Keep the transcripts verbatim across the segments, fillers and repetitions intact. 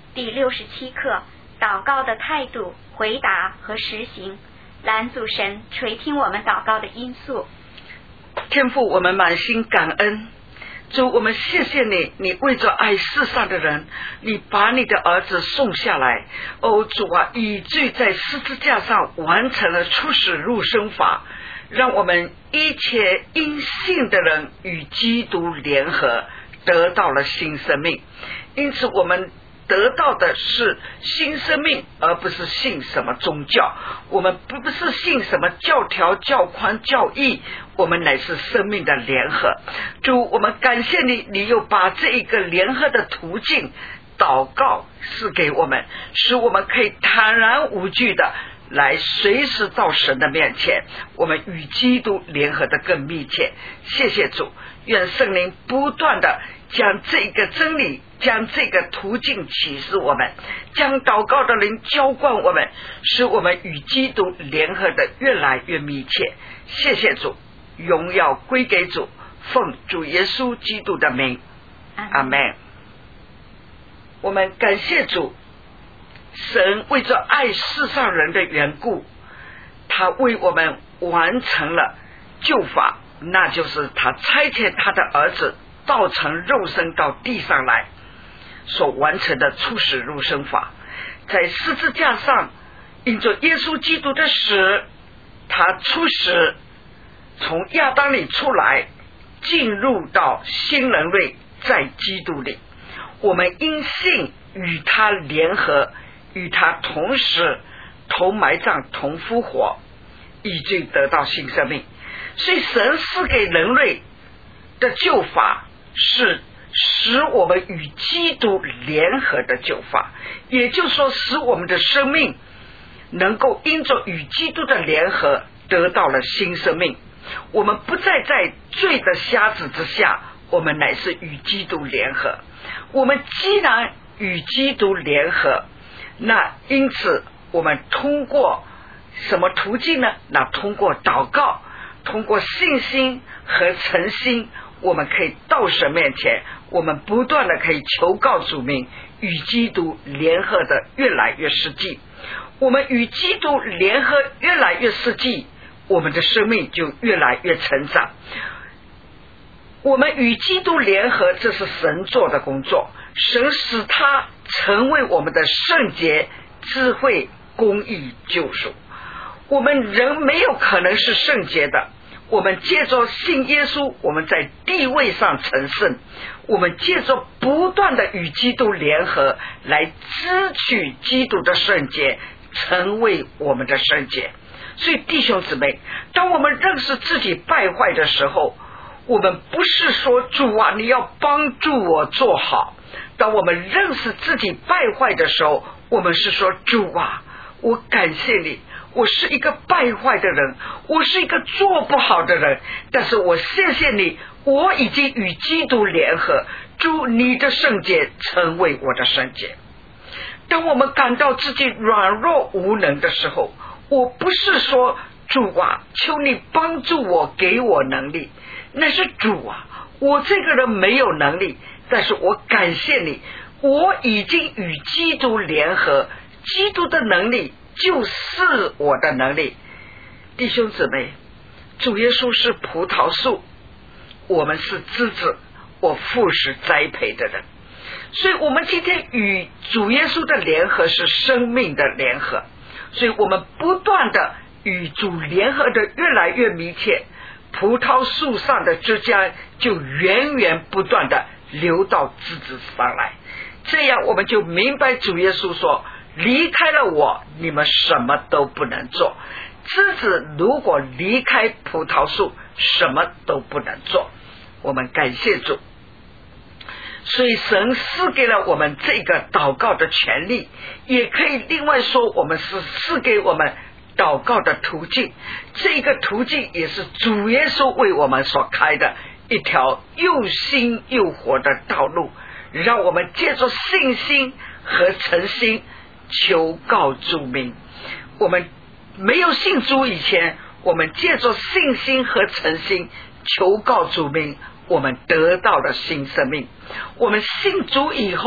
第六十七课，祷告的态度、回答和实行。蓝祖神垂听我们祷告的因素。 天父，我们满心感恩，主，我们谢谢你，你为着爱世上的人，你把你的儿子送下来。哦，主啊，以至在十字架上完成了出死入生法，让我们一切因信的人与基督联合，得到了新生命。因此我们得到的是新生命，而不是信什么宗教。我们不是信什么教条、教宽、教义，我们乃是生命的联合。主，我们感谢你，你又把这一个联合的途径祷告赐给我们，使我们可以坦然无惧的来随时到神的面前，我们与基督联合的更密切。谢谢主，愿圣灵不断的将这个真理，将这个途径启示我们，将祷告的灵浇灌我们，使我们与基督联合的越来越密切。谢谢主，荣耀归给主，奉主耶稣基督的名，阿们。我们感谢主，神为着爱世上人的缘故，他为我们完成了救法，那就是他差遣他的儿子道成肉身到地上来所完成的出死入生法。在十字架上，因着耶稣基督的死，他出死，从亚当里出来，进入到新人类，在基督里，我们因信与他联合，与他同死、同埋葬、同复活，以致得到新生命。所以神赐给人类的救法是使我们与基督联合的救法，也就是说使我们的生命能够因着与基督的联合得到了新生命。我们不再在罪的瞎子之下，我们乃是与基督联合。我们既然与基督联合，那因此我们通过什么途径呢？那通过祷告，通过信心和诚心，我们可以到神面前，我们不断的可以求告主名，与基督联合的越来越实际。我们与基督联合越来越实际，我们的生命就越来越成长。我们与基督联合，这是神做的工作，神使他成为我们的圣洁、智慧、公义、救赎。我们人没有可能是圣洁的，我们借着信耶稣，我们在地位上成圣，我们借着不断的与基督联合，来支取基督的圣洁，成为我们的圣洁。所以弟兄姊妹，当我们认识自己败坏的时候，我们不是说主啊，你要帮助我做好。当我们认识自己败坏的时候，我们是说主啊，我感谢你，我是一个败坏的人，我是一个做不好的人，但是我谢谢你，我已经与基督联合，主你的圣洁成为我的圣洁。当我们感到自己软弱无能的时候，我不是说主啊，求你帮助我，给我能力，那是主啊，我这个人没有能力，但是我感谢你，我已经与基督联合，基督的能力就是我的能力。弟兄姊妹，主耶稣是葡萄树，我们是枝子，我父是栽培的人。所以我们今天与主耶稣的联合是生命的联合，所以我们不断的与主联合的越来越密切，葡萄树上的枝浆就源源不断的流到枝子上来，这样我们就明白主耶稣说，离开了我，你们什么都不能做。枝子如果离开葡萄树，什么都不能做。我们感谢主，所以神赐给了我们这个祷告的权利，也可以另外说，我们是赐给我们祷告的途径。这个途径也是主耶稣为我们所开的一条又新又活的道路，让我们借着信心和诚心求告主名。我们没有信主以前，我们借着信心和诚心求告主名，我们得到了新生命。我们信主以后，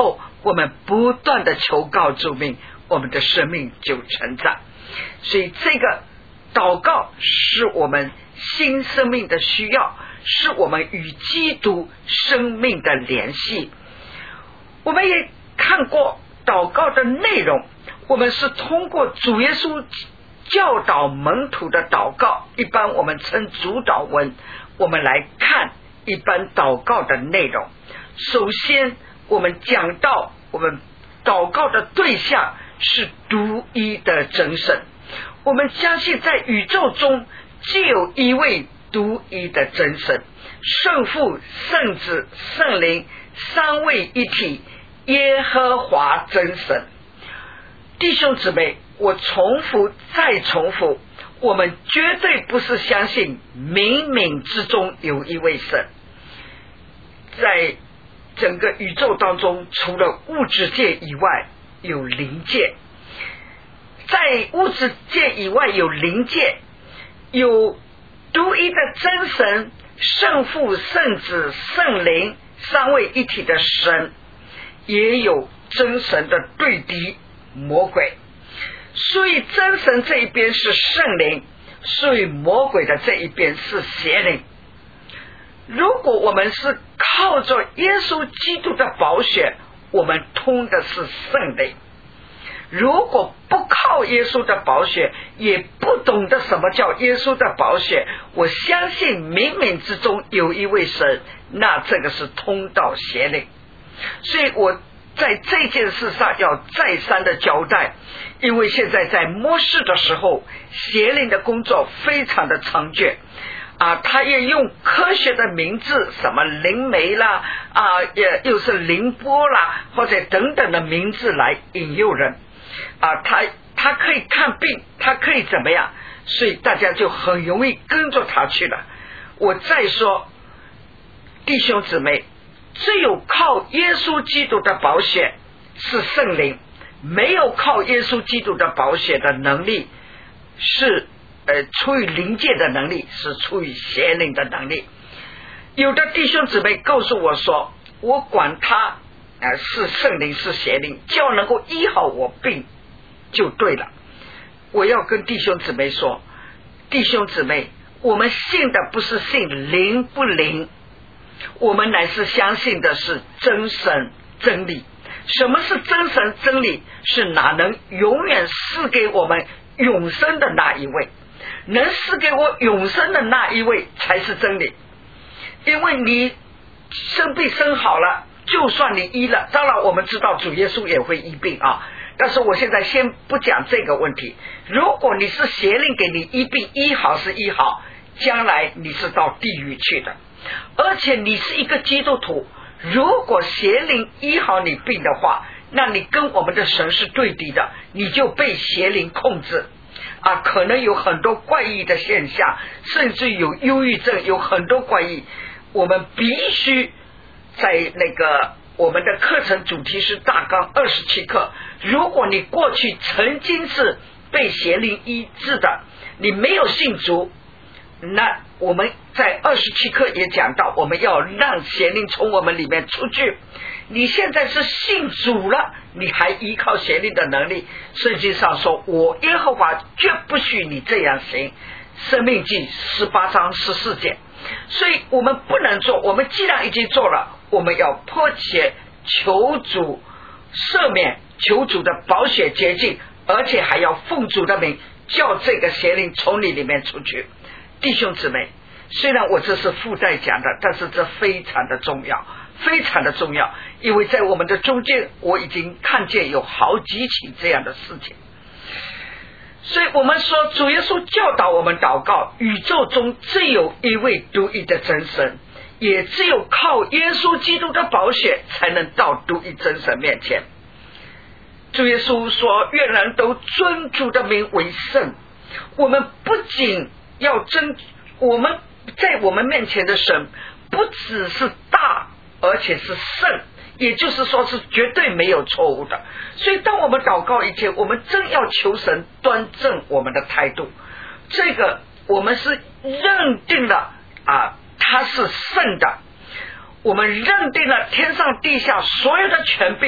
我们不断的求告主名，我们的生命就成长。所以这个祷告是我们新生命的需要，是我们与基督生命的联系。我们也看过祷告的内容，我们是通过主耶稣教导门徒的祷告，一般我们称主祷文，我们来看一般祷告的内容。首先我们讲到我们祷告的对象是独一的真神，我们相信在宇宙中只有一位独一的真神，圣父、圣子、圣灵三位一体，耶和华真神。弟兄姊妹，我重复再重复，我们绝对不是相信冥冥之中有一位神。在整个宇宙当中，除了物质界以外有灵界，在物质界以外有灵界，有独一的真神，圣父、圣子、圣灵三位一体的神，也有真神的对敌魔鬼。所以真神这一边是圣灵，所以魔鬼的这一边是邪灵。如果我们是靠着耶稣基督的宝血，我们通的是圣灵；如果不靠耶稣的宝血，也不懂得什么叫耶稣的宝血，我相信冥冥之中有一位神，那这个是通到邪灵。所以我在这件事上要再三的交代，因为现在在末世的时候，邪灵的工作非常的猖獗啊，他也用科学的名字，什么灵媒啦啊，也又是灵波啦，或者等等的名字来引诱人啊，他他可以看病，他可以怎么样，所以大家就很容易跟着他去了。我再说，弟兄姊妹，只有靠耶稣基督的宝血是圣灵，没有靠耶稣基督的宝血的能力是呃，出于灵界的能力，是出于邪灵的能力。有的弟兄姊妹告诉我说，我管他、呃、是圣灵是邪灵，只要能够医好我病就对了。我要跟弟兄姊妹说，弟兄姊妹，我们信的不是信灵不灵，我们乃是相信的是真神真理。什么是真神真理？是哪能永远赐给我们永生的那一位，能赐给我永生的那一位才是真理。因为你生病生好了，就算你医了，当然我们知道主耶稣也会医病啊，但是我现在先不讲这个问题。如果你是邪灵给你医病，医好是医好，将来你是到地狱去的。而且你是一个基督徒，如果邪灵医好你病的话，那你跟我们的神是对敌的，你就被邪灵控制啊，可能有很多怪异的现象，甚至有忧郁症，有很多怪异。我们必须在那个我们的课程主题是大纲二十七课，如果你过去曾经是被邪灵医治的，你没有信主，那我们在二十七课也讲到，我们要让邪灵从我们里面出去。你现在是信主了，你还依靠邪灵的能力，圣经上说，我耶和华绝不许你这样行，申命记十八章十四节。所以我们不能做，我们既然已经做了，我们要迫切求主赦免，求主的宝血洁净，而且还要奉主的名叫这个邪灵从你里面出去。弟兄姊妹，虽然我这是附带讲的，但是这非常的重要，非常的重要，因为在我们的中间我已经看见有好几起这样的事情。所以我们说，主耶稣教导我们祷告，宇宙中只有一位独一的真神，也只有靠耶稣基督的宝血才能到独一真神面前。主耶稣说，愿人都尊主的名为圣。我们不仅要尊，我们在我们面前的神不只是大，而且是圣，也就是说是绝对没有错误的。所以当我们祷告以前，我们真要求神端正我们的态度，这个我们是认定了啊，他是圣的，我们认定了天上地下所有的权柄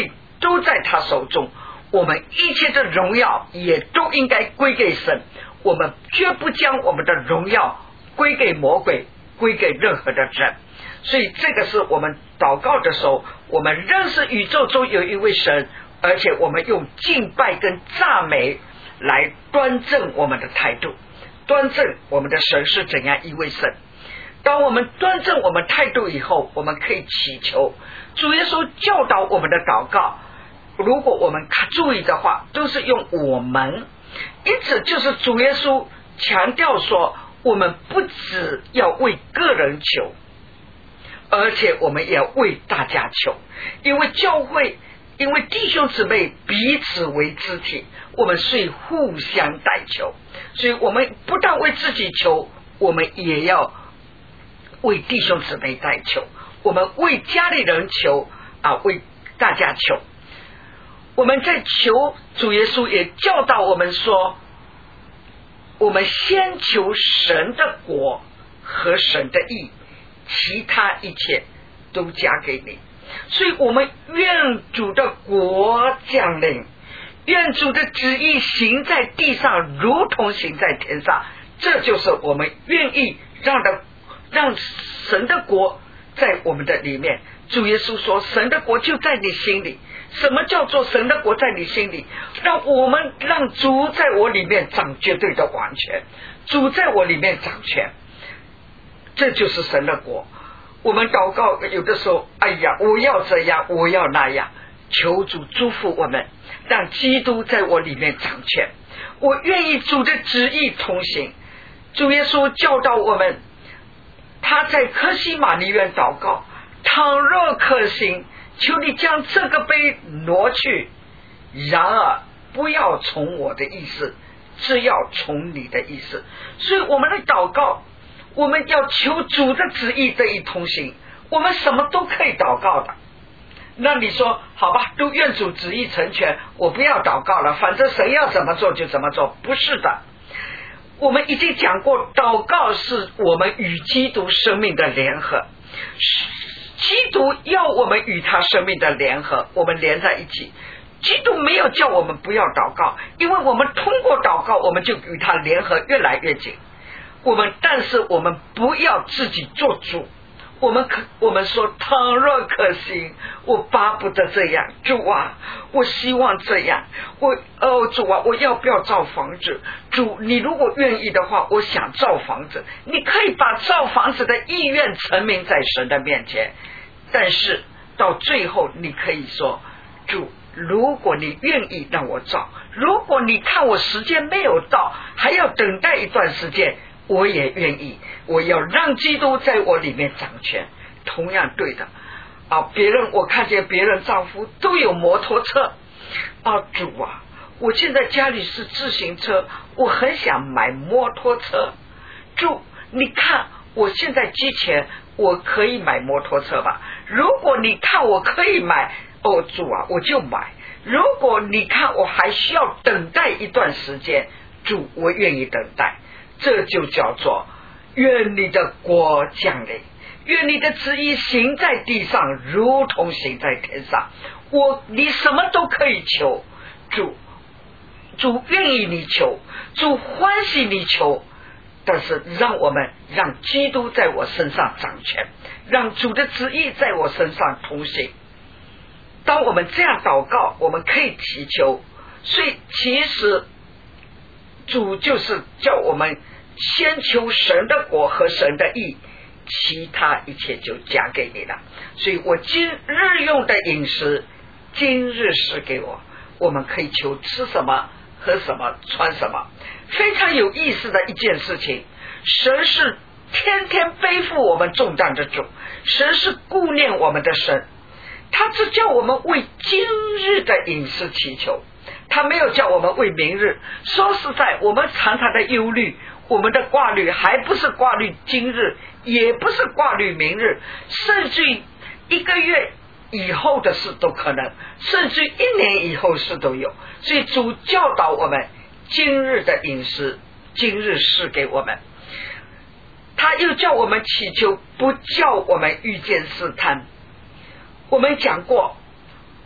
都在他手中，我们一切的荣耀也都应该归给神，我们绝不将我们的荣耀归给魔鬼，归给任何的人。所以这个是我们祷告的时候，我们认识宇宙中有一位神，而且我们用敬拜跟赞美来端正我们的态度，端正我们的神是怎样一位神。当我们端正我们态度以后，我们可以祈求。主耶稣教导我们的祷告，如果我们注意的话，都是用我们，因此就是主耶稣强调说，我们不只要为个人求，而且我们也要为大家求，因为教会，因为弟兄姊妹彼此为肢体，我们所以互相代求，所以我们不但为自己求，我们也要为弟兄姊妹代求，我们为家里人求啊，为大家求。我们在求，主耶稣也教导我们说，我们先求神的国和神的义，其他一切都加给你。所以我们愿主的国降临，愿主的旨意行在地上如同行在天上，这就是我们愿意让的让神的国在我们的里面。主耶稣说，神的国就在你心里。什么叫做神的国在你心里？让我们让主在我里面掌绝对的完全，主在我里面掌权，这就是神的国。我们祷告有的时候，哎呀，我要这样，我要那样，求主祝福我们，让基督在我里面掌权。我愿意主的旨意同行。主耶稣教导我们，他在客西马尼园祷告，倘若可行，求你将这个杯挪去，然而不要从我的意思，只要从你的意思。所以我们的祷告，我们要求主的旨意得以同行，我们什么都可以祷告的。那你说好吧，都愿主旨意成全，我不要祷告了，反正神要怎么做就怎么做。不是的，我们已经讲过，祷告是我们与基督生命的联合，基督要我们与他生命的联合，我们连在一起。基督没有叫我们不要祷告，因为我们通过祷告，我们就与他联合越来越紧。我们但是我们不要自己做主，我们可我们说倘若可行，我巴不得这样，主啊，我希望这样，我哦主啊，我要不要造房子？主，你如果愿意的话，我想造房子。你可以把造房子的意愿陈明在神的面前，但是到最后你可以说，主，如果你愿意让我造，如果你看我时间没有到，还要等待一段时间，我也愿意，我要让基督在我里面掌权。同样对的啊，别人我看见别人丈夫都有摩托车啊，主啊，我现在家里是自行车，我很想买摩托车。主，你看我现在积钱，我可以买摩托车吧？如果你看我可以买，哦主啊，我就买。如果你看我还需要等待一段时间，主，我愿意等待。这就叫做愿你的国降临，愿你的旨意行在地上如同行在天上。我你什么都可以求，主主愿意你求，主欢喜你求，但是让我们让基督在我身上掌权，让主的旨意在我身上同行。当我们这样祷告，我们可以祈求。所以其实主就是叫我们先求神的国和神的义，其他一切就加给你了。所以我今日用的饮食，今日是给我，我们可以求吃什么喝什么穿什么。非常有意思的一件事情，神是天天背负我们重担的主，神是顾念我们的神，他只叫我们为今日的饮食祈求，他没有叫我们为明日。说实在，我们常常的忧虑，我们的挂虑还不是挂虑今日，也不是挂虑明日，甚至于一个月以后的事都可能，甚至一年以后事都有。所以主教导我们今日的饮食，今日是给我们。他又叫我们祈求，不叫我们遇见试探。我们讲过，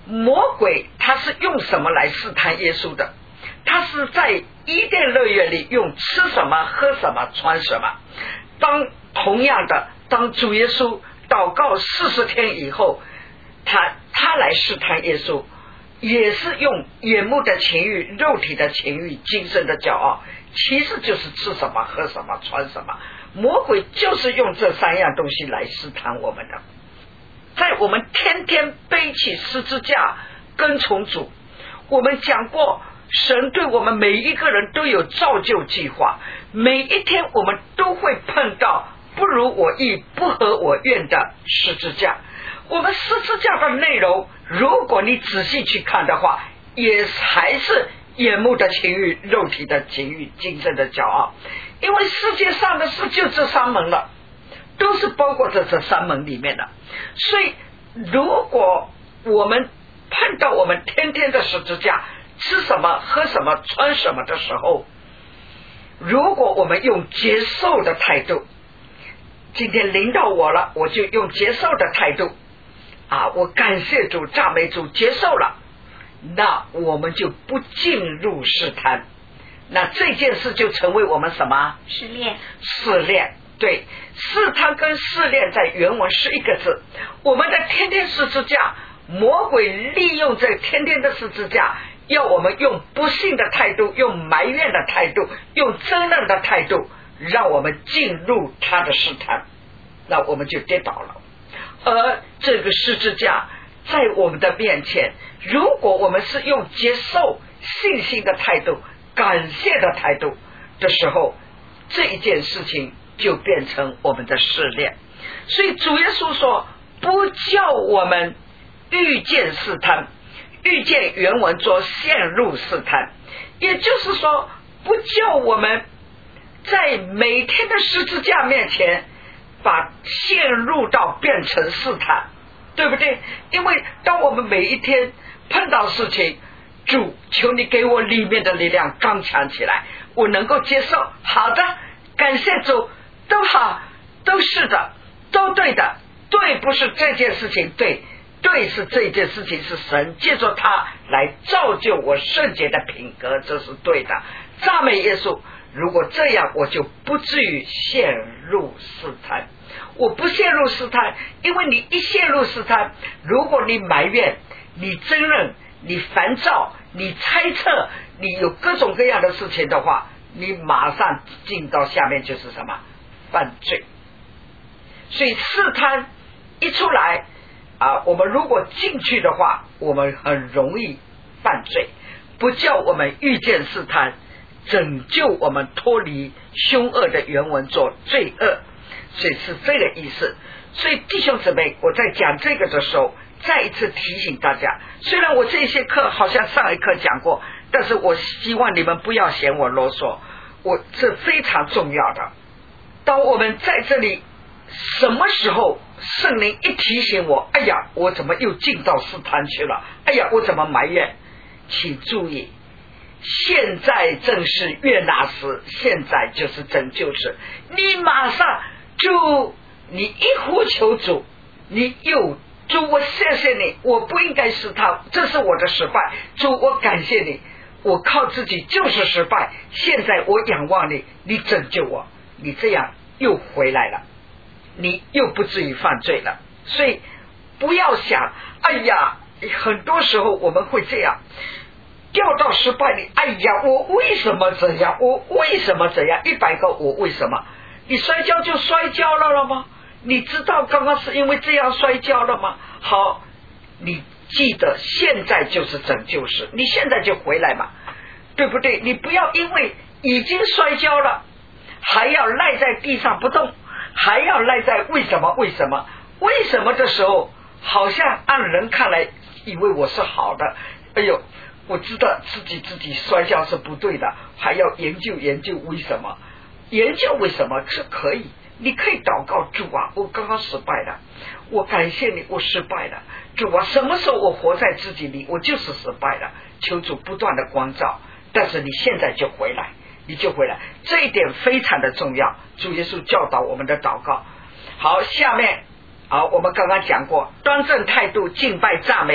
魔鬼他是用什么来试探耶稣的？他是在伊甸乐园里用吃什么喝什么穿什么。当同样的当主耶稣祷告四十天以后，他他来试探耶稣，也是用眼目的情欲、肉体的情欲、精神的骄傲，其实就是吃什么喝什么穿什么。魔鬼就是用这三样东西来试探我们的。在我们天天背起十字架跟从主，我们讲过神对我们每一个人都有造就计划，每一天我们都会碰到不如我意不合我愿的十字架。我们十字架的内容，如果你仔细去看的话，也还是眼目的情欲、肉体的情欲、精神的骄傲。因为世界上的事就这三门了，都是包括在这三门里面的。所以如果我们碰到我们天天的十字架，吃什么喝什么穿什么的时候，如果我们用接受的态度，今天临到我了，我就用接受的态度啊，我感谢主赞美主接受了，那我们就不进入试探，那这件事就成为我们什么？ 试炼。 试炼，对，试探跟试炼在原文是一个字。我们的天天十字架，魔鬼利用这天天的十字架，要我们用不幸的态度，用埋怨的态度，用争论的态度，让我们进入他的试探，那我们就跌倒了。而这个十字架在我们的面前，如果我们是用接受信心的态度、感谢的态度的时候，这一件事情就变成我们的试炼。所以主耶稣说，不叫我们遇见试探，遇见原文说陷入试探，也就是说不叫我们在每天的十字架面前把陷入到变成试探，对不对？因为当我们每一天碰到事情，主求你给我里面的力量刚强起来，我能够接受。好的，感谢主，都好，都是的，都对的。对不是这件事情对，对是这件事情是神借着它来造就我圣洁的品格，这是对的。赞美耶稣。如果这样，我就不至于陷入试探。我不陷入试探，因为你一陷入试探，如果你埋怨、你争论、你烦躁、你猜测、你有各种各样的事情的话，你马上进到下面就是什么？犯罪。所以试探一出来啊，我们如果进去的话，我们很容易犯罪。不叫我们遇见试探，拯救我们脱离凶恶的原文做罪恶，所以是这个意思。所以弟兄姊妹，我在讲这个的时候再一次提醒大家，虽然我这些课好像上一课讲过，但是我希望你们不要嫌我啰嗦，我这非常重要的。当我们在这里什么时候圣灵一提醒我，哎呀我怎么又进到试探去了，哎呀我怎么埋怨，请注意，现在正是悦纳时，现在就是拯救时。你马上主，你一呼求主，你又主我谢谢你，我不应该试探，这是我的失败，主我感谢你，我靠自己就是失败，现在我仰望你，你拯救我，你这样又回来了，你又不至于犯罪了。所以不要想，哎呀，很多时候我们会这样掉到失败里，哎呀我为什么这样，我为什么这样，一百个我为什么。你摔跤就摔跤了了吗？你知道刚刚是因为这样摔跤了吗？好，你记得现在就是拯救时，你现在就回来嘛，对不对？你不要因为已经摔跤了还要赖在地上不动，还要赖在为什么为什么为什么的时候，好像按人看来以为我是好的，哎呦我知道自己自己摔跤是不对的，还要研究研究为什么，研究为什么是可以，你可以祷告，主啊我刚刚失败了，我感谢你，我失败了，主啊什么时候我活在自己里，我就是失败了，求主不断的光照，但是你现在就回来，你就回来，这一点非常的重要。主耶稣教导我们的祷告。好，下面好，我们刚刚讲过端正态度敬拜赞美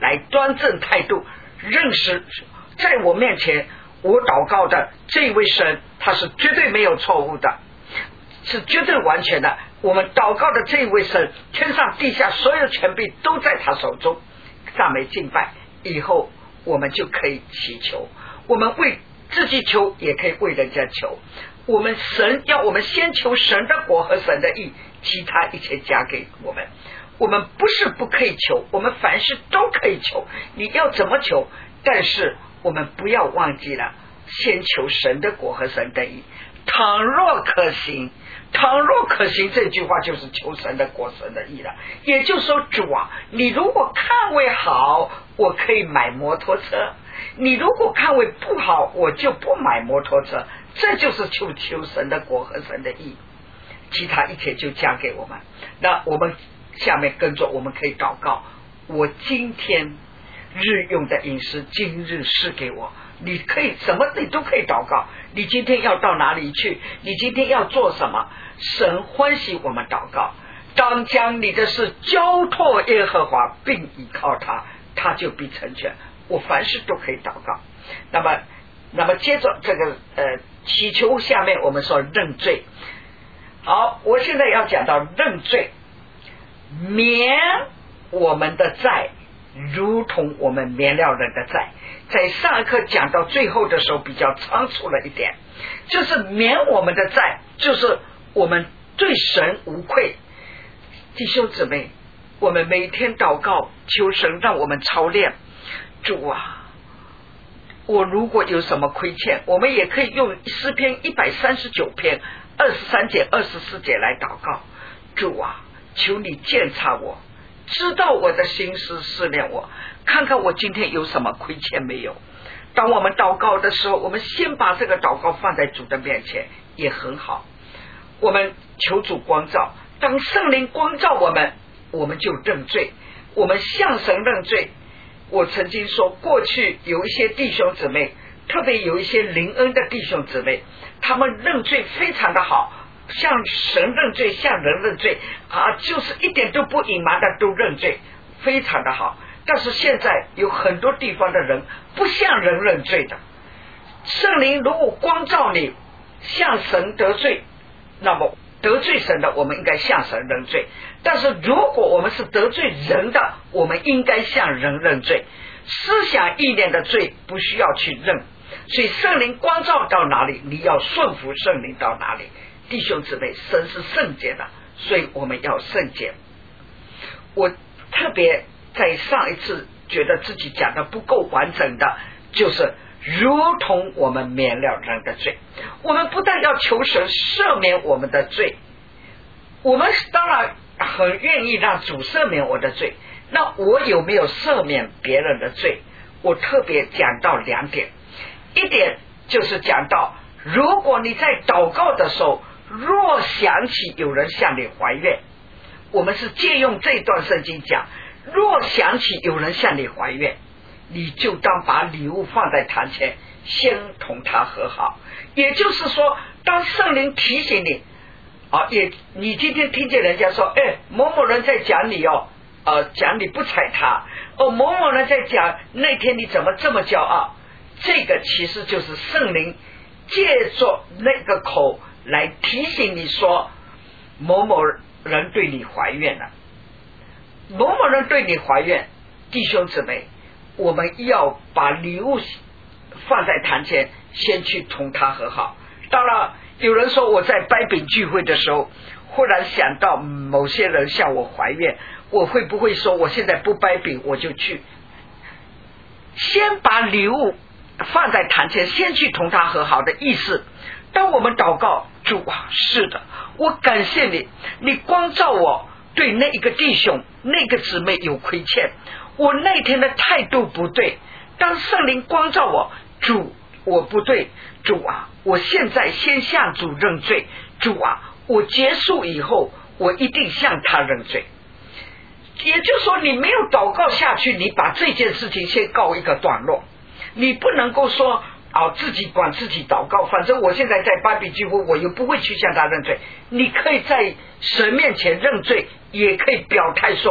来端正态度，认识在我面前我祷告的这位神他是绝对没有错误的，是绝对完全的。我们祷告的这位神，天上地下所有的权柄都在他手中，赞美敬拜以后我们就可以祈求，我们为自己求也可以为人家求。我们神要我们先求神的国和神的义，其他一切加给我们。我们不是不可以求，我们凡事都可以求，你要怎么求，但是我们不要忘记了先求神的国和神的义。倘若可行，倘若可行这句话就是求神的国神的义了。也就是说，主啊，你如果看为好，我可以买摩托车，你如果看为不好，我就不买摩托车。这就是求求神的国和神的义，其他一切就加给我们。那我们下面跟着我们可以祷告，我今天日用的饮食今日赐给我。你可以什么你都可以祷告，你今天要到哪里去，你今天要做什么，神欢喜我们祷告。当将你的事交托耶和华，并依靠他，他就必成全。我凡事都可以祷告。那么那么接着这个呃祈求，下面我们说认罪。好，我现在要讲到认罪，免我们的债如同我们免了人的债。在上一课讲到最后的时候比较仓促了一点，就是免我们的债，就是我们对神无愧。弟兄姊妹，我们每天祷告求神让我们操练，主啊，我如果有什么亏欠，我们也可以用诗篇一百三十九篇二十三节二十四节来祷告。主啊，求你鉴察我，知道我的心思，试炼我，看看我今天有什么亏欠没有。当我们祷告的时候，我们先把这个祷告放在主的面前也很好。我们求主光照，当圣灵光照我们，我们就认罪，我们向神认罪。我曾经说，过去有一些弟兄姊妹，特别有一些灵恩的弟兄姊妹，他们认罪非常的好，向神认罪，向人认罪啊，就是一点都不隐瞒的都认罪，非常的好。但是现在有很多地方的人不向人认罪的。圣灵如果光照你向神得罪，那么得罪神的我们应该向神认罪，但是如果我们是得罪人的，我们应该向人认罪。思想意念的罪不需要去认，所以圣灵光照到哪里，你要顺服圣灵到哪里。弟兄姊妹，神是圣洁的，所以我们要圣洁。我特别在上一次觉得自己讲的不够完整的，就是如同我们免了人的罪。我们不但要求神赦免我们的罪，我们当然很愿意让主赦免我的罪，那我有没有赦免别人的罪？我特别讲到两点。一点就是讲到，如果你在祷告的时候，若想起有人向你怀怨，我们是借用这段圣经讲，若想起有人向你怀怨，你就当把礼物放在坛前，先同他和好。也就是说，当圣灵提醒你啊，也你今天听见人家说，哎，某某人在讲你哦，呃，讲你不睬他哦，某某人在讲那天你怎么这么骄傲，这个其实就是圣灵借着那个口来提醒你说，某某人对你怀怨了，某某人对你怀怨。弟兄姊妹，我们要把礼物放在坛前，先去同他和好。当然有人说，我在掰饼聚会的时候忽然想到某些人向我怀怨，我会不会说我现在不掰饼我就去？先把礼物放在坛前，先去同他和好的意思。当我们祷告，主啊，是的，我感谢你，你光照我对那一个弟兄那个姊妹有亏欠，我那天的态度不对，当圣灵光照我，主，我不对，主啊，我现在先向主认罪，主啊，我结束以后我一定向他认罪。也就是说，你没有祷告下去，你把这件事情先告一个段落，你不能够说啊，自己管自己祷告，反正我现在在巴比聚会，我又不会去向他认罪。你可以在神面前认罪，也可以表态说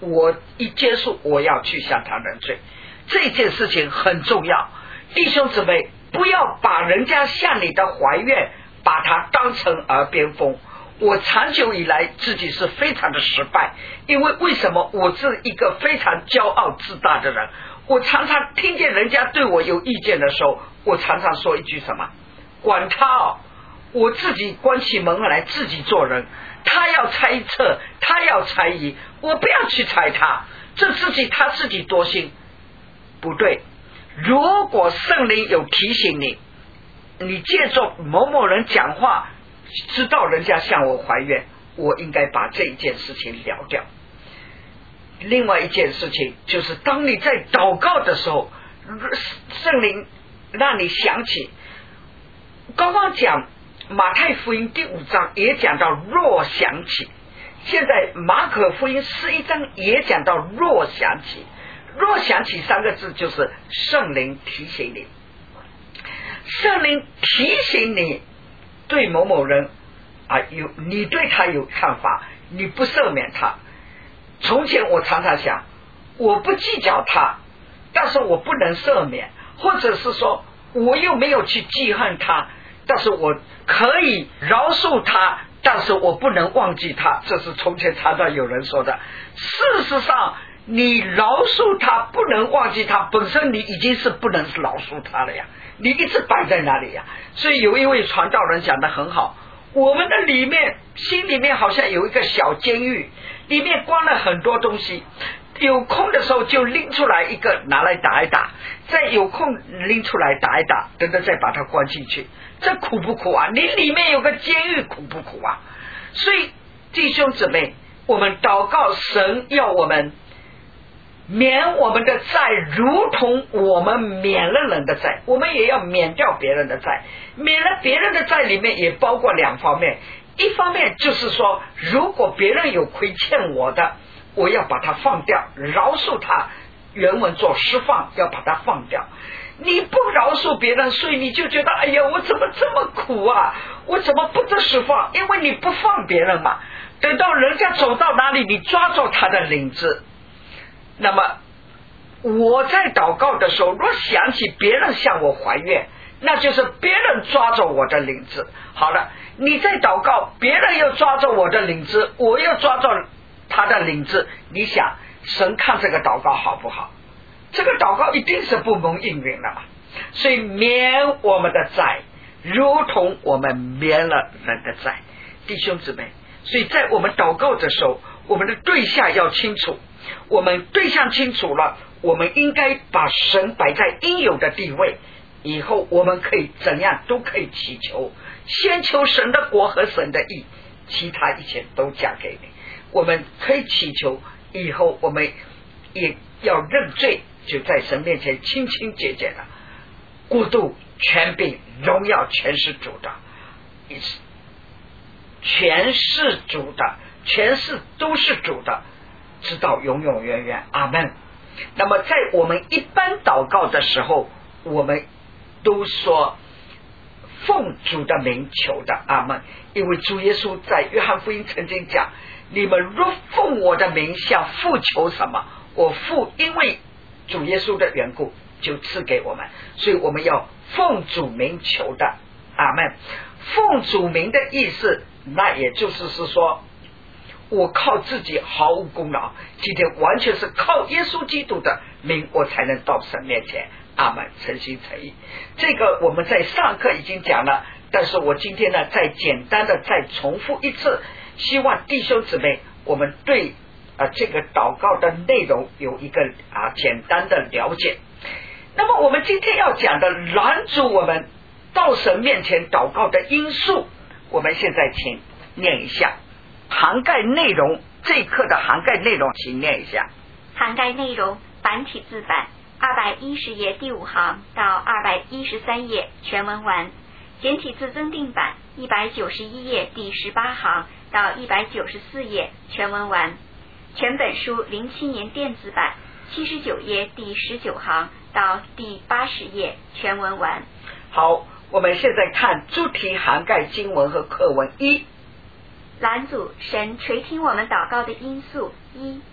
我一结束，我要去向他认罪。这件事情很重要，弟兄姊妹，不要把人家向你的怀怨把它当成耳边风。我长久以来自己是非常的失败，因为为什么？我是一个非常骄傲自大的人，我常常听见人家对我有意见的时候，我常常说一句什么，管他哦，我自己关起门来自己做人，他要猜测，他要猜疑，我不要去猜他，这自己他自己多心。不对，如果圣灵有提醒你，你借着某某人讲话，知道人家向我怀怨，我应该把这一件事情了掉。另外一件事情就是，当你在祷告的时候，圣灵让你想起，刚刚讲马太福音第五章也讲到若想起，现在马可福音十一章也讲到若想起。若想起三个字就是圣灵提醒你，圣灵提醒你对某某人啊，有你对他有看法，你不赦免他。从前我常常想，我不计较他，但是我不能赦免，或者是说我又没有去记恨他，但是我可以饶恕他，但是我不能忘记他。这是从前常常有人说的。事实上你饶恕他，不能忘记他，本身你已经是不能饶恕他了呀，你一直摆在那里呀。所以有一位传道人讲得很好，我们的里面心里面好像有一个小监狱，里面关了很多东西，有空的时候就拎出来一个拿来打一打，再有空拎出来打一打，等等再把它关进去，这苦不苦啊？你里面有个监狱，苦不苦啊？所以弟兄姊妹，我们祷告，神要我们免我们的债，如同我们免了人的债，我们也要免掉别人的债。免了别人的债里面也包括两方面，一方面就是说，如果别人有亏欠我的，我要把它放掉，饶恕他，原文做释放，要把它放掉。你不饶恕别人，所以你就觉得哎呀，我怎么这么苦啊，我怎么不得释放？因为你不放别人嘛，等到人家走到哪里，你抓住他的领子。那么我在祷告的时候，若想起别人向我怀怨，那就是别人抓着我的领子。好了，你在祷告，别人又抓着我的领子，我又抓着他的领子，你想神看这个祷告好不好？这个祷告一定是不蒙应允的嘛。所以免我们的债，如同我们免了人的债。弟兄姊妹，所以在我们祷告的时候，我们的对象要清楚，我们对象清楚了，我们应该把神摆在应有的地位，以后我们可以怎样都可以祈求，先求神的国和神的义，其他一切都加给你。我们可以祈求，以后我们也要认罪，就在神面前清清洁洁的。国度、权柄、荣耀全是主的，全是主的，全是都是主的，直到永永远远。阿们。那么在我们一般祷告的时候，我们都说奉主的名求的。阿们。因为主耶稣在约翰福音曾经讲，你们若奉我的名向父求什么，我父因为主耶稣的缘故就赐给我们，所以我们要奉主名求的。阿们。奉主名的意思，那也就是是说，我靠自己毫无功劳，今天完全是靠耶稣基督的名，我才能到神面前。阿们。诚心诚意，这个我们在上课已经讲了，但是我今天呢再简单的再重复一次，希望弟兄姊妹我们对啊、呃、这个祷告的内容有一个啊简单的了解。那么我们今天要讲的拦阻我们到神面前祷告的因素，我们现在请念一下涵盖内容，这一课的涵盖内容请念一下。 涵盖内容繁体字版二百一十页第五行到二百一十三页全文完，简体字增订版一百九十一页第十八行到一百九十四页全文完，全本书零七年电子版七十九页第十九行到第八十页全文完。 好，我们现在看主题涵盖经文和课文。一、 拦阻神垂听我们祷告的因素。一、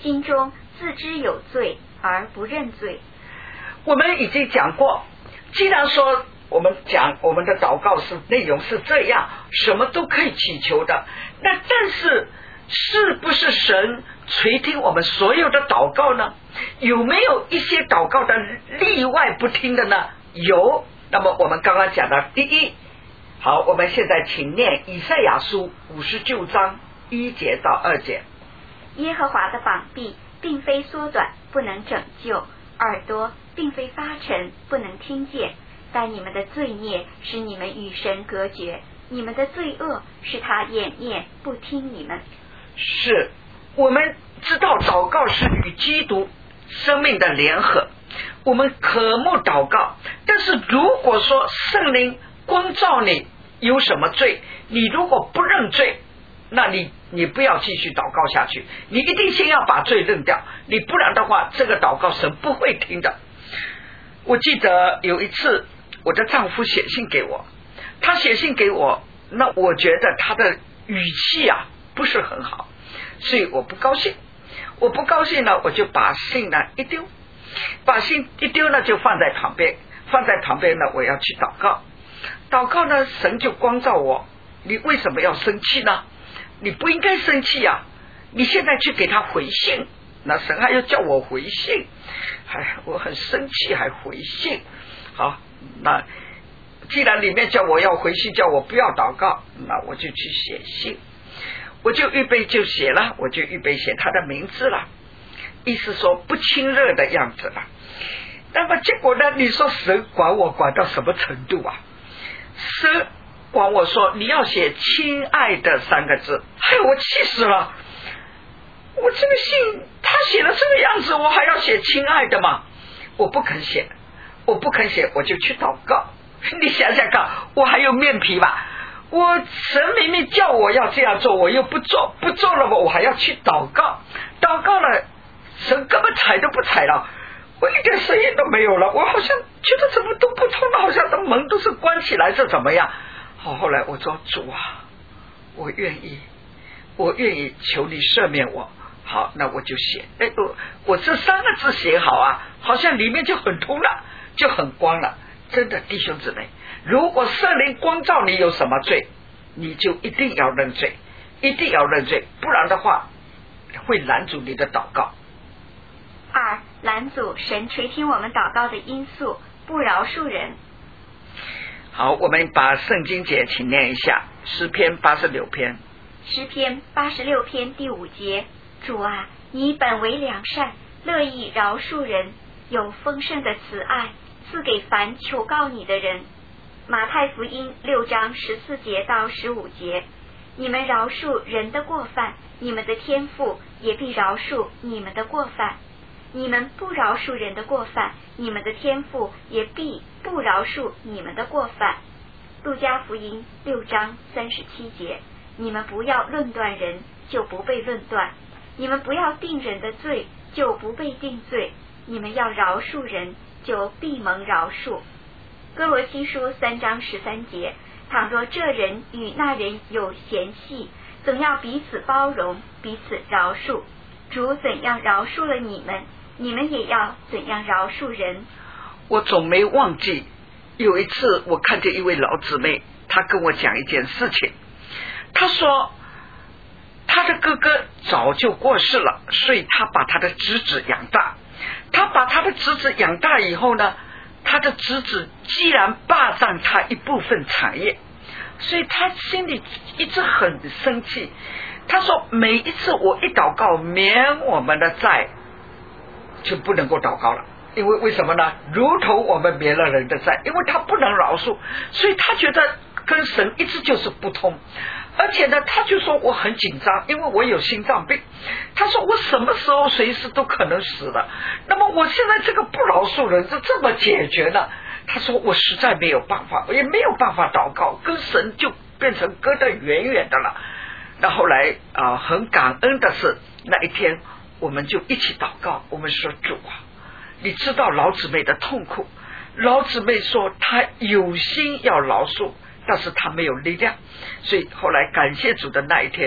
心中自知有罪而不认罪。 我们已经讲过，既然说我们讲我们的祷告是内容是这样，什么都可以祈求的，那但是是不是神垂听我们所有的祷告呢？有没有一些祷告的例外不听的呢？有。那么我们刚刚讲的第一，好，我们现在请念以赛亚书五十九章一节到二节。 耶和华的膀臂并非缩短，不能拯救；耳朵并非发沉，不能听见。但你们的罪孽使你们与神隔绝，你们的罪恶使他掩面不听你们。 是，我们知道祷告是与基督生命的联合，我们渴慕祷告。但是如果说圣灵光照你有什么罪，你如果不认罪，那你你不要继续祷告下去，你一定先要把罪认掉，你不然的话这个祷告神不会听的。我记得有一次我的丈夫写信给我，他写信给我，那我觉得他的语气啊不是很好，所以我不高兴我不高兴呢，我就把信呢一丢，把信一丢呢就放在旁边，放在旁边呢我要去祷告。祷告呢神就光照我，你为什么要生气呢？你不应该生气啊，你现在去给他回信。那神还要叫我回信，哎，我很生气还回信。好，那既然里面叫我要回信，叫我不要祷告，那我就去写信。我就预备就写了，我就预备写他的名字了，意思说不亲热的样子了。那么结果呢，你说神管我管到什么程度啊？神管我说你要写亲爱的三个字，哎，我气死了。我这个信他写了这个样子，我还要写亲爱的吗？我不肯写，我不肯写，我就去祷告。你想想看，我还有面皮吧？我神明明叫我要这样做，我又不做，不做了我还要去祷告，祷告了神根本睬都不睬了，我一点声音都没有了，我好像觉得怎么都不通了，好像的门都是关起来，这怎么样？好，后来我说主啊，我愿意，我愿意求你赦免我。好，那我就写，哎，我我这三个字写好啊，好像里面就很通了，就很光了。真的，弟兄姊妹，如果圣灵光照你有什么罪，你就一定要认罪，一定要认罪，不然的话会拦阻你的祷告。 二、拦阻神垂听我们祷告的因素，不饶恕人。 好，我们把圣经节请念一下，诗篇八十六篇。 诗篇八十六篇第五节，主啊，你本为良善，乐意饶恕人，有丰盛的慈爱，赐给凡求告你的人。马太福音六章十四节到十五节，你们饶恕人的过犯，你们的天父也必饶恕你们的过犯；你们不饶恕人的过犯，你们的天父也必不饶恕你们的过犯。路加福音六章三十七节，你们不要论断人，就不被论断；你们不要定人的罪，就不被定罪；你们要饶恕人，就必蒙饶恕。哥罗西书三章十三节，倘若这人与那人有嫌隙，总要彼此包容，彼此饶恕。主怎样饶恕了你们，你们也要怎样饶恕人。 我总没忘记有一次我看见一位老姊妹，她跟我讲一件事情。她说她的哥哥早就过世了，所以她把她的侄子养大。她把她的侄子养大以后呢，她的侄子既然霸占她一部分产业，所以她心里一直很生气。她说每一次我一祷告免我们的债，就不能够祷告了。因为为什么呢？如同我们免了人的债，因为他不能饶恕，所以他觉得跟神一直就是不通。而且呢，他就说我很紧张，因为我有心脏病。他说我什么时候随时都可能死了，那么我现在这个不饶恕人这这么解决呢？他说我实在没有办法，我也没有办法祷告，跟神就变成隔得远远的了。那后来啊、呃，很感恩的是那一天我们就一起祷告，我们说主啊，你知道老姊妹的痛苦。老姊妹说她有心要饶恕，但是她没有力量，所以后来感谢主的那一天，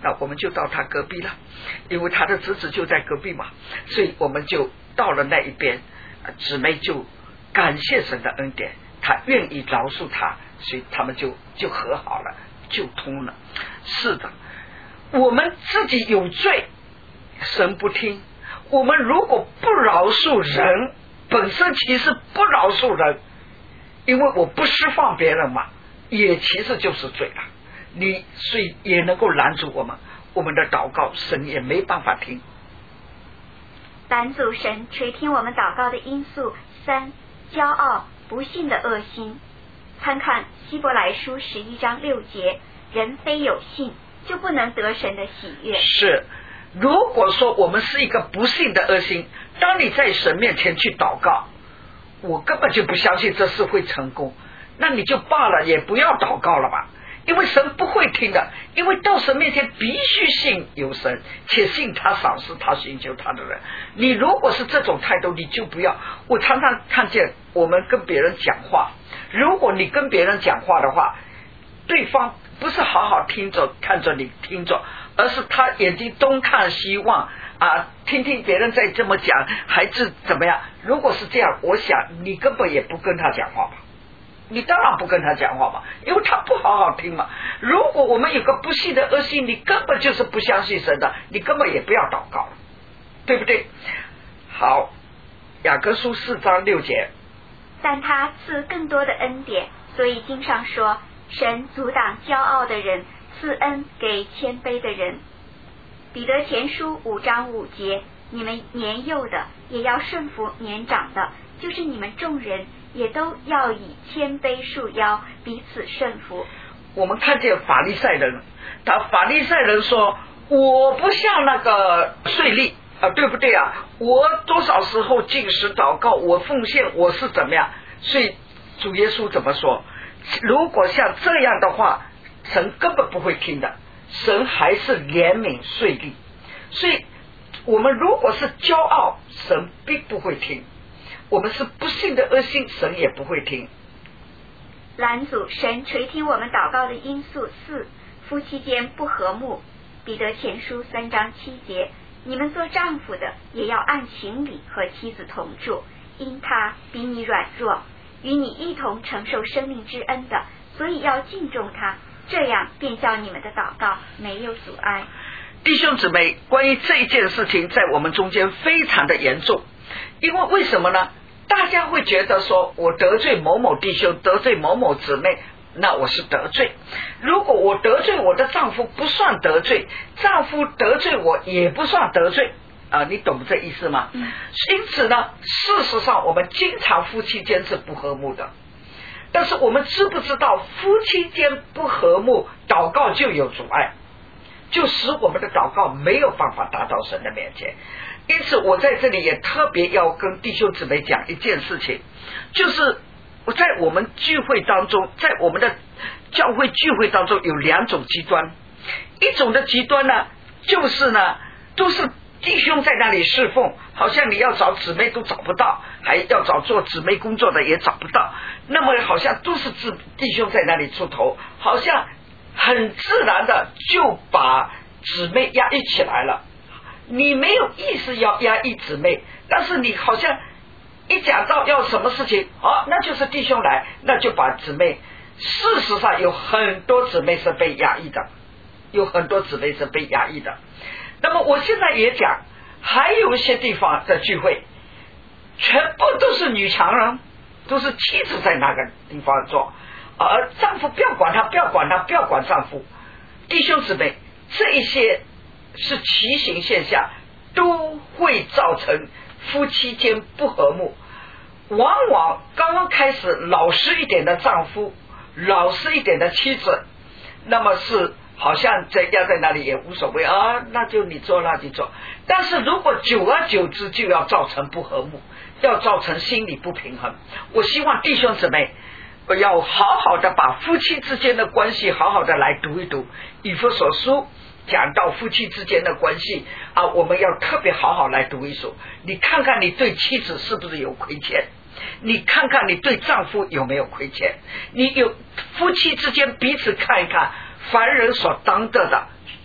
那我们就到他隔壁了，因为他的侄子就在隔壁嘛，所以我们就到了那一边，姊妹就感谢神的恩典，他愿意饶恕他，所以他们就就和好了，就通了。是的，我们自己有罪，神不听。我们如果不饶恕人，本身其实不饶恕人，因为我不释放别人嘛，也其实就是罪了。你所以也能够拦住我们，我们的祷告神也没办法听。 拦阻神垂听我们祷告的因素三，骄傲不信的恶心。参看希伯来书十一章六节，人非有信就不能得神的喜悦。 是，如果说我们是一个不信的恶心，当你在神面前去祷告，我根本就不相信这事会成功，那你就罢了，也不要祷告了吧，因为神不会听的。因为到神面前必须信有神，且信他赏识他寻求他的人。你如果是这种态度，你就不要。我常常看见我们跟别人讲话，如果你跟别人讲话的话，对方不是好好听着看着你听着，而是他眼睛东看西望啊，听听别人在这么讲还是怎么样。如果是这样，我想你根本也不跟他讲话吧，你当然不跟他讲话嘛，因为他不好好听嘛。如果我们有个不信的恶心，你根本就是不相信神的，你根本也不要祷告了，对不对？好，雅各书四章六节， 但他赐更多的恩典，所以经上说，神阻挡骄傲的人，赐恩给谦卑的人。彼得前书五章五节，你们年幼的也要顺服年长的，就是你们众人也都要以谦卑束腰，彼此顺服。 我们看见法利赛人，他法利赛人说，我不像那个税吏啊，对不对啊？我多少时候进食祷告，我奉献，我是怎么样？所以主耶稣怎么说？如果像这样的话，神根本不会听的，神还是怜悯税吏。所以我们如果是骄傲，神并不会听；我们是不信的恶心，神也不会听。 拦阻神垂听我们祷告的因素四，夫妻间不和睦。彼得前书三章七节，你们做丈夫的也要按情理和妻子同住，因他比你软弱，与你一同承受生命之恩的，所以要敬重他，这样便叫你们的祷告没有阻碍。 弟兄姊妹，关于这一件事情在我们中间非常的严重，因为为什么呢？大家会觉得说，我得罪某某弟兄，得罪某某姊妹，那我是得罪。如果我得罪我的丈夫不算得罪，丈夫得罪我也不算得罪啊，你懂这意思吗？嗯。因此呢，事实上我们经常夫妻间是不和睦的，但是我们知不知道夫妻间不和睦，祷告就有阻碍，就使我们的祷告没有办法达到神的面前。因此我在这里也特别要跟弟兄姊妹讲一件事情，就是我在我们聚会当中，在我们的教会聚会当中有两种极端。一种的极端呢，就是呢都是弟兄在那里侍奉，好像你要找姊妹都找不到，还要找做姊妹工作的也找不到，那么好像都是弟兄在那里出头，好像很自然的就把姊妹压抑起来了。你没有意识要压抑姊妹，但是你好像一讲到要什么事情，好，那就是弟兄来，那就把姊妹。事实上有很多姊妹是被压抑的，有很多姊妹是被压抑的。那么我现在也讲，还有一些地方的聚会全部都是女强人，都是妻子在那个地方做，而丈夫不要管他，不要管他，不要管丈夫。弟兄姊妹，这一些是奇形现象，都会造成夫妻间不和睦。往往刚刚开始老实一点的丈夫，老实一点的妻子，那么是好像在压在那里也无所谓啊，那就你做那就做。但是如果久而久之就要造成不和睦，要造成心理不平衡。我希望弟兄姊妹要好好的把夫妻之间的关系好好的来读一读。以弗所书讲到夫妻之间的关系啊，我们要特别好好来读一读。你看看你对妻子是不是有亏欠，你看看你对丈夫有没有亏欠，你有夫妻之间彼此看一看，凡人所当得的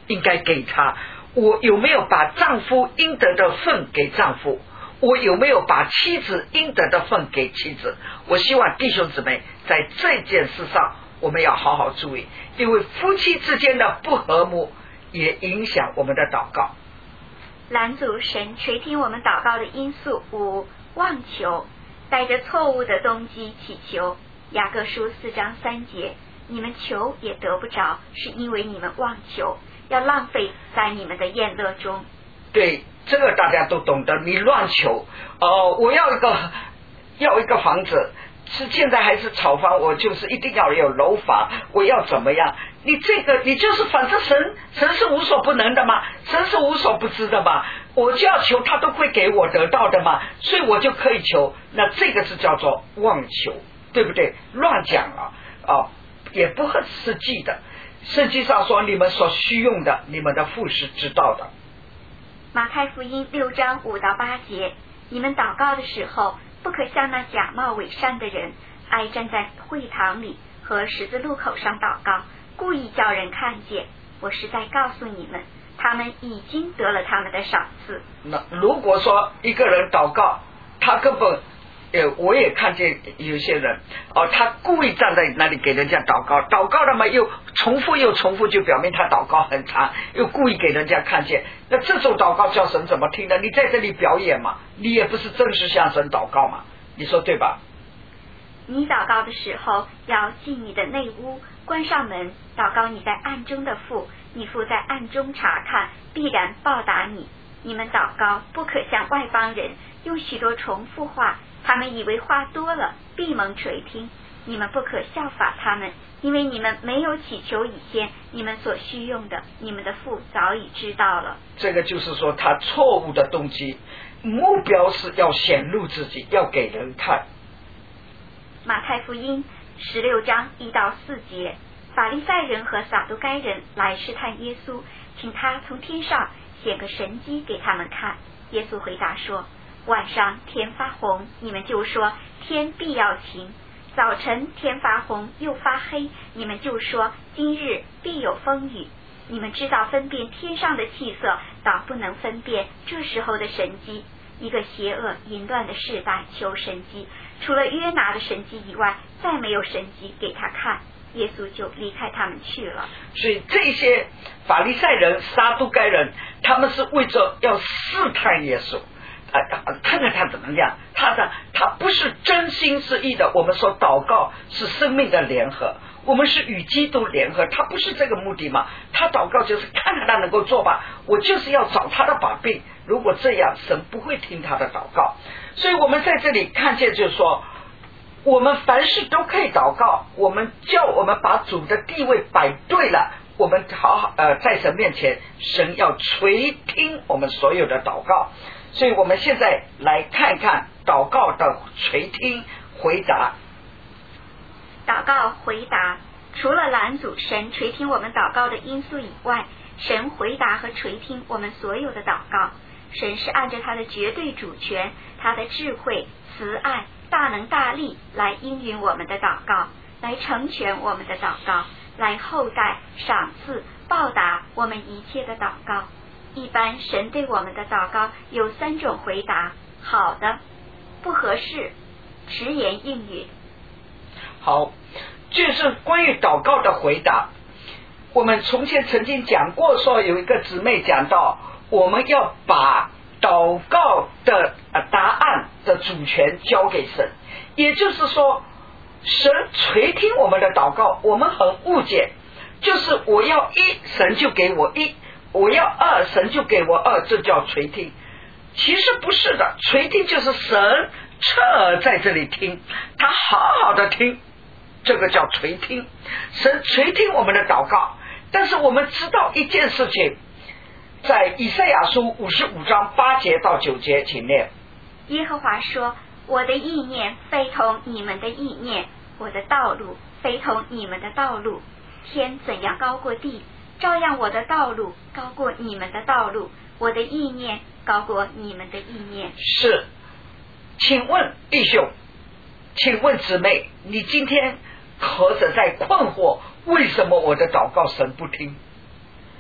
应该给他？我有没有把丈夫应得的份给丈夫？我有没有把妻子应得的份给妻子？我希望弟兄姊妹在这件事上我们要好好注意，因为夫妻之间的不和睦也影响我们的祷告。 拦阻神垂听我们祷告的因素五，妄求，带着错误的动机祈求。雅各书四章三节，你们求也得不着，是因为你们妄求，要浪费在你们的宴乐中。 对，这个大家都懂得。你乱求，哦，我要一个要一个房子，是现在还是炒房，我就是一定要有楼房，我要怎么样？你这个你就是反正神神是无所不能的嘛，神是无所不知的嘛，我就要求他都会给我得到的嘛，所以我就可以求。那这个是叫做妄求，对不对？乱讲啊，哦，也不合实际的。圣经上说，你们所需用的，你们的父是知道的。 马太福音六章五到八节，你们祷告的时候，不可像那假冒伪善的人，爱站在会堂里和十字路口上祷告，故意叫人看见。我实在告诉你们，他们已经得了他们的赏赐。 那如果说一个人祷告，他根本呃，我也看见有些人哦，他故意站在那里给人家祷告，祷告了嘛，又重复又重复，就表明他祷告很长，又故意给人家看见。那这种祷告叫神怎么听呢？你在这里表演嘛，你也不是真实向神祷告嘛，你说对吧？ 你祷告的时候，要进你的内屋，关上门，祷告你在暗中的父，你父在暗中查看，必然报答你。你们祷告不可像外邦人，用许多重复话，他们以为话多了必蒙垂听。你们不可效法他们，因为你们没有祈求以先，你们所需用的，你们的父早已知道了。 这个就是说他错误的动机，目标是要显露自己，要给人看。 马太福音十六章一到四节，法利赛人和撒都该人来试探耶稣，请他从天上显个神迹给他们看。耶稣回答说，晚上天发红，你们就说天必要晴；早晨天发红又发黑，你们就说今日必有风雨。你们知道分辨天上的气色，倒不能分辨这时候的神迹。一个邪恶淫乱的世代求神迹，除了约拿的神迹以外，再没有神迹给他看。耶稣就离开他们去了。 所以这些法利赛人、撒都该人，他们是为着要试探耶稣，啊，看看他怎么样。他的他不是真心实意的。我们说祷告是生命的联合，我们是与基督联合，他不是这个目的嘛？他祷告就是看看他能够做吧，我就是要找他的把柄。如果这样，神不会听他的祷告。所以我们在这里看见，就是说，我们凡事都可以祷告。我们叫我们把主的地位摆对了，我们好好呃在神面前，神要垂听我们所有的祷告。所以我们现在来看看祷告的垂听回答。 祷告回答，除了拦阻神垂听我们祷告的因素以外，神回答和垂听我们所有的祷告。神是按着他的绝对主权，他的智慧、慈爱、大能大力来应允我们的祷告，来成全我们的祷告，来厚待、赏赐、报答我们一切的祷告。一般神对我们的祷告有三种回答：好的、不合适、迟延应允。 好，这是关于祷告的回答。我们从前曾经讲过，说有一个姊妹讲到，我们要把祷告的答案的主权交给神，也就是说，神垂听我们的祷告。我们很误解，就是我要一，神就给我一；我要二，神就给我二，这叫垂听。其实不是的，垂听就是神侧耳在这里听，他好好的听，这个叫垂听。神垂听我们的祷告。但是我们知道一件事情，在以赛亚书五十五章八节到九节，请念。 耶和华说，我的意念非同你们的意念，我的道路非同你们的道路。天怎样高过地，照样我的道路高过你们的道路，我的意念高过你们的意念。 是，请问弟兄，请问姊妹，你今天或者在困惑，为什么我的祷告神不听？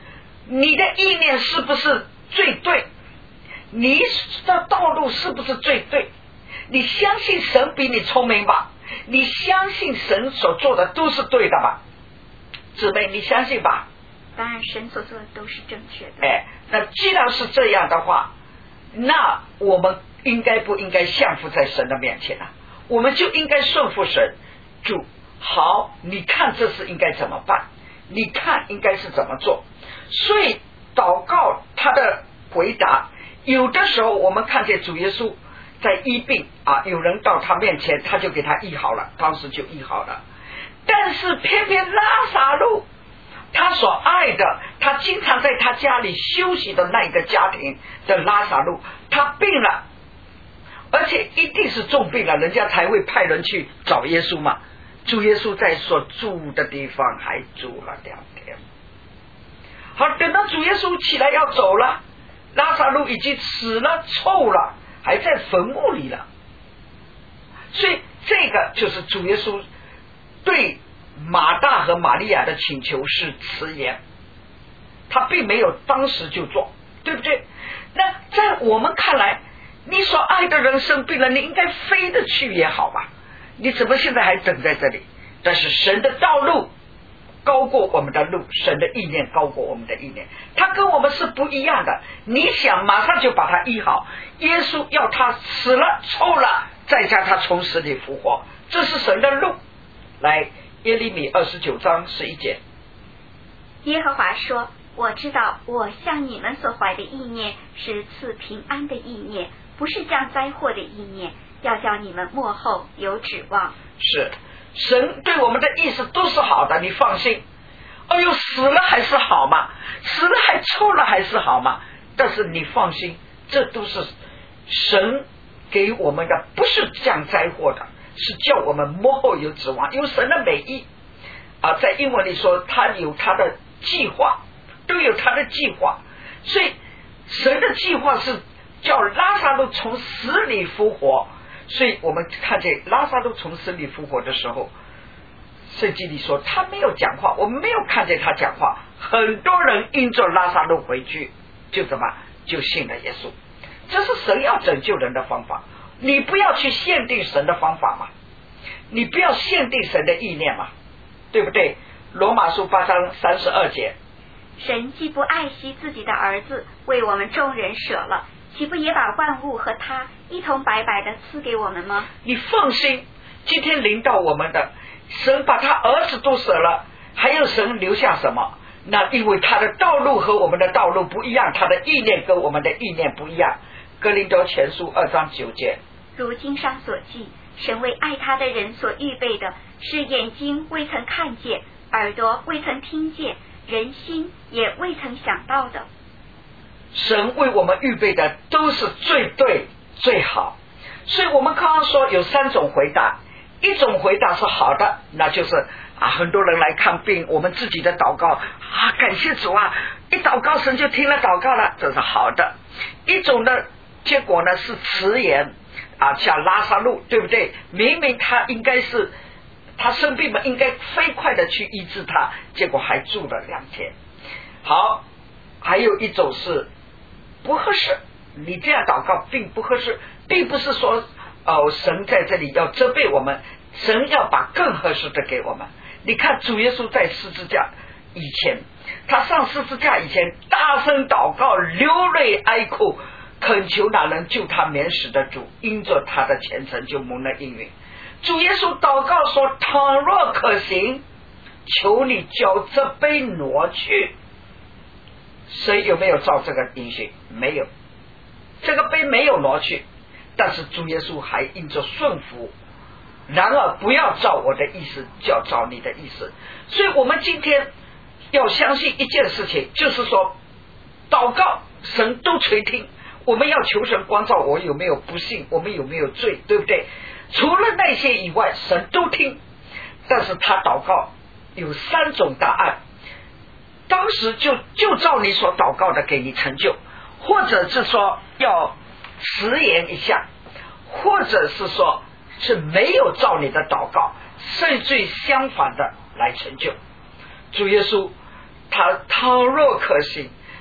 你的意念是不是最对？你的道路是不是最对？你相信神比你聪明吧？你相信神所做的都是对的吧？姊妹，你相信吧？ 当然神所做的都是正确的。 哎，那既然是这样的话，那我们应该不应该降服在神的面前呢、啊？我们就应该顺服神。主，好，你看这事应该怎么办？你看应该是怎么做？所以祷告他的回答，有的时候我们看见主耶稣在医病啊，有人到他面前，他就给他医好了，当时就医好了。但是偏偏拉撒路，他所爱的，他经常在他家里休息的那一个家庭的拉撒路，他病了，而且一定是重病了，人家才会派人去找耶稣嘛。主耶稣在所住的地方还住了两天。好，等到主耶稣起来要走了，拉撒路已经死了，臭了，还在坟墓里了。所以这个就是主耶稣对马大和玛利亚的请求是迟延，他并没有当时就做，对不对？那在我们看来，你所爱的人生病了，你应该飞得去也好吧，你怎么现在还等在这里？但是神的道路高过我们的路，神的意念高过我们的意念，他跟我们是不一样的。你想马上就把他医好，耶稣要他死了臭了，再加他从死里复活，这是神的路。来，耶利米二十九章十一节， 耶和华说，我知道我向你们所怀的意念是赐平安的意念，不是降灾祸的意念，要叫你们末后有指望。 是神对我们的意思都是好的，你放心。哎呦，死了还是好嘛，死了还臭了还是好嘛，但是你放心，这都是神给我们的，不是降灾祸的，是叫我们末后有指望，有神的美意啊。在英文里说他有他的计划，都有他的计划，所以神的计划是叫拉撒路从死里复活。所以我们看见拉撒路从死里复活的时候，圣经里说他没有讲话，我们没有看见他讲话，很多人因着拉撒路回去就怎么就信了耶稣。这是神要拯救人的方法，你不要去限定神的方法嘛，你不要限定神的意念嘛，对不对？罗马书八章三十二节， 神既不爱惜自己的儿子，为我们众人舍了，岂不也把万物和他一同白白的赐给我们吗？ 你放心，今天临到我们的神把他儿子都舍了，还有神留下什么？那因为他的道路和我们的道路不一样，他的意念跟我们的意念不一样。哥林多前书二章九节， 如经上所记，神为爱他的人所预备的，是眼睛未曾看见，耳朵未曾听见，人心也未曾想到的。 神为我们预备的都是最对最好。所以我们刚刚说有三种回答，一种回答是好的，那就是啊，很多人来看病，我们自己的祷告啊，感谢主啊，一祷告神就听了祷告了，这是好的。一种的结果呢是迟延啊，像拉撒路，对不对？明明他应该是他生病嘛，应该飞快的去医治他，结果还住了两天。好，还有一种是不合适，你这样祷告并不合适，并不是说哦，神在这里要责备我们，神要把更合适的给我们。你看主耶稣在十字架以前，他上十字架以前大声祷告，流泪哀哭，恳求那能救他免死的主，因着他的虔诚就蒙了应允。主耶稣祷告说，倘若可行，求你叫这杯挪去。谁有没有照这个应许？没有，这个杯没有挪去，但是主耶稣还因着顺服，然而不要照我的意思，就要照你的意思。所以我们今天要相信一件事情，就是说祷告神都垂听，我们要求神关照我有没有不幸，我们有没有罪，对不对？除了那些以外神都听，但是他祷告有三种答案，当时就就照你所祷告的给你成就，或者是说要迟延一下，或者是说是没有照你的祷告，甚至相反的来成就。主耶稣他倘若可行，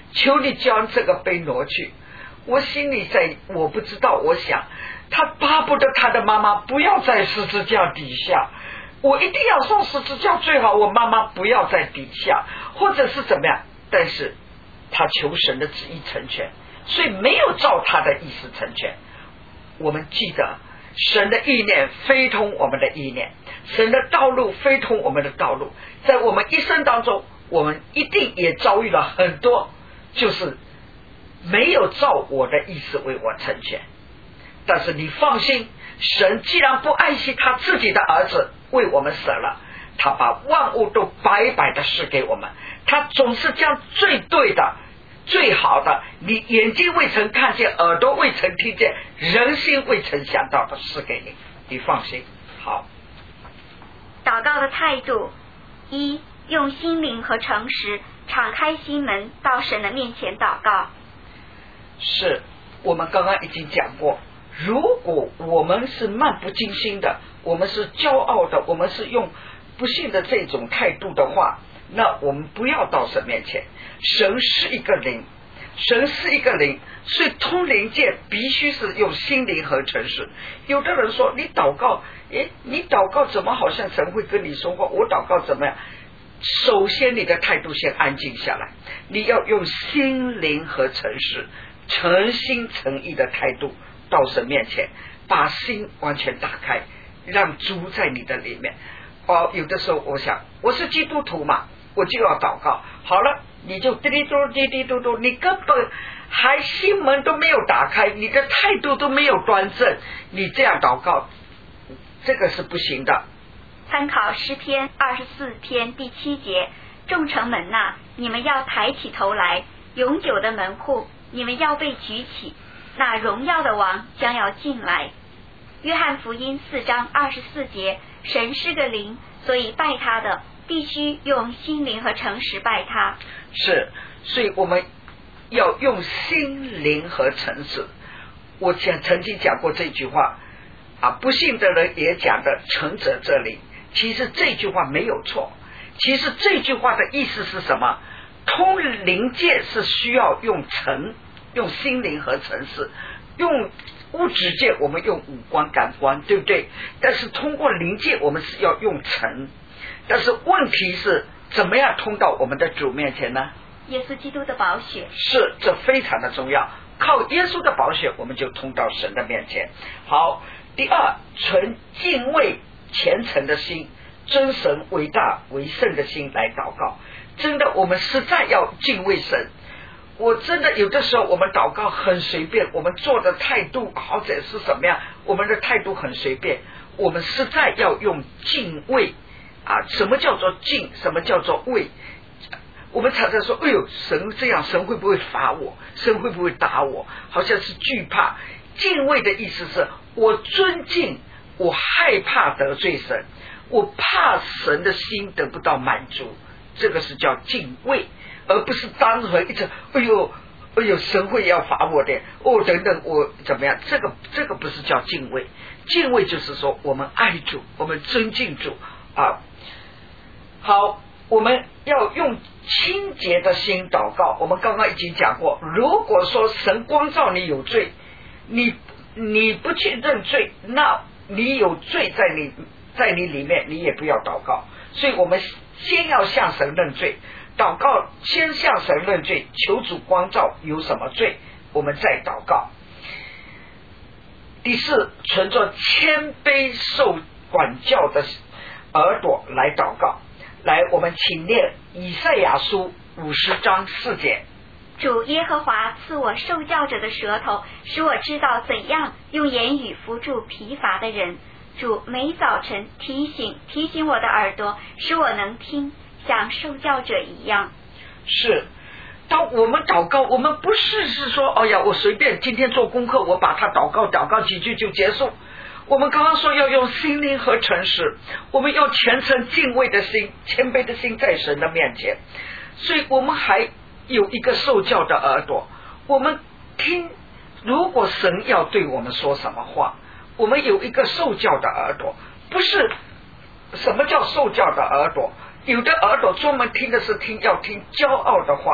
求你将这个杯挪去。我心里在，我不知道，我想他巴不得他的妈妈不要在十字架底下，我一定要上十字架，最好我妈妈不要在底下，或者是怎么样，但是他求神的旨意成全，所以没有照他的意思成全。我们记得神的意念非同我们的意念，神的道路非同我们的道路，在我们一生当中，我们一定也遭遇了很多就是没有照我的意思为我成全。但是你放心，神既然不爱惜他自己的儿子为我们舍了，他把万物都白白的赐给我们，他总是将最对的最好的，你眼睛未曾看见，耳朵未曾听见，人心未曾想到的赐给你，你放心。好， 祷告的态度：一、用心灵和诚实敞开心门到神的面前祷告。 是我们刚刚已经讲过，如果我们是漫不经心的，我们是骄傲的，我们是用不信的这种态度的话，那我们不要到神面前。神是一个灵，神是一个灵，所以通灵界必须是用心灵和诚实。有的人说你祷告，诶，你祷告怎么好像神会跟你说话，我祷告怎么样？首先你的态度先安静下来，你要用心灵和诚实，诚心诚意的态度到神面前，把心完全打开，让主在你的里面。哦，有的时候我想我是基督徒嘛，我就要祷告，好了，你就滴滴嘟滴滴嘟嘟，你根本还心门都没有打开，你的态度都没有端正，你这样祷告，这个是不行的。 参考诗篇二十四篇第七节：众城门呐，你们要抬起头来，永久的门户，你们要被举起，那荣耀的王将要进来。约翰福音四章二十四节：神是个灵，所以拜他的必须用心灵和诚实拜他。 是，所以我们要用心灵和诚实。我讲曾经讲过这句话啊，不信的人也讲的诚者这灵。其实这句话没有错，其实这句话的意思是什么？通灵界是需要用诚，用心灵和诚实，用物质界我们用五官感官，对不对？但是通过灵界我们是要用诚。但是问题是怎么样通到我们的主面前呢？ 耶稣基督的宝血， 是，这非常的重要，靠耶稣的宝血我们就通到神的面前。好，第二，存敬畏虔诚的心，尊神为大为圣的心来祷告。真的我们实在要敬畏神。我真的有的时候我们祷告很随便，我们做的态度或者是什么样，我们的态度很随便，我们实在要用敬畏啊！什么叫做敬？什么叫做畏？我们常常说，哎呦，神这样，神会不会罚我？神会不会打我？好像是惧怕。敬畏的意思是我尊敬，我害怕得罪神，我怕神的心得不到满足，这个是叫敬畏，而不是单纯一直哎呦哎呦神会要罚我的哦等等我怎么样，这个这个不是叫敬畏。敬畏就是说我们爱主，我们尊敬主啊。好，我们要用清洁的心祷告。我们刚刚已经讲过，如果说神光照你有罪，你你不去认罪，那你有罪在你在你里面，你也不要祷告。所以我们先要向神认罪，祷告先向神认罪，求主光照有什么罪，我们再祷告。第四，存着谦卑受管教的耳朵来祷告。来，我们请念以赛亚书五十章四节。 主耶和华赐我受教者的舌头，使我知道怎样用言语扶助疲乏的人。主每早晨提醒提醒我的耳朵，使我能听，像受教者一样。 是，当我们祷告，我们不是是说，哎呀，我随便今天做功课，我把它祷告祷告几句就结束。我们刚刚说要用心灵和诚实，我们要虔诚敬畏的心，谦卑的心在神的面前。所以我们还有一个受教的耳朵，我们听，如果神要对我们说什么话，我们有一个受教的耳朵。不是什么叫受教的耳朵，有的耳朵专门听的是听要听骄傲的话，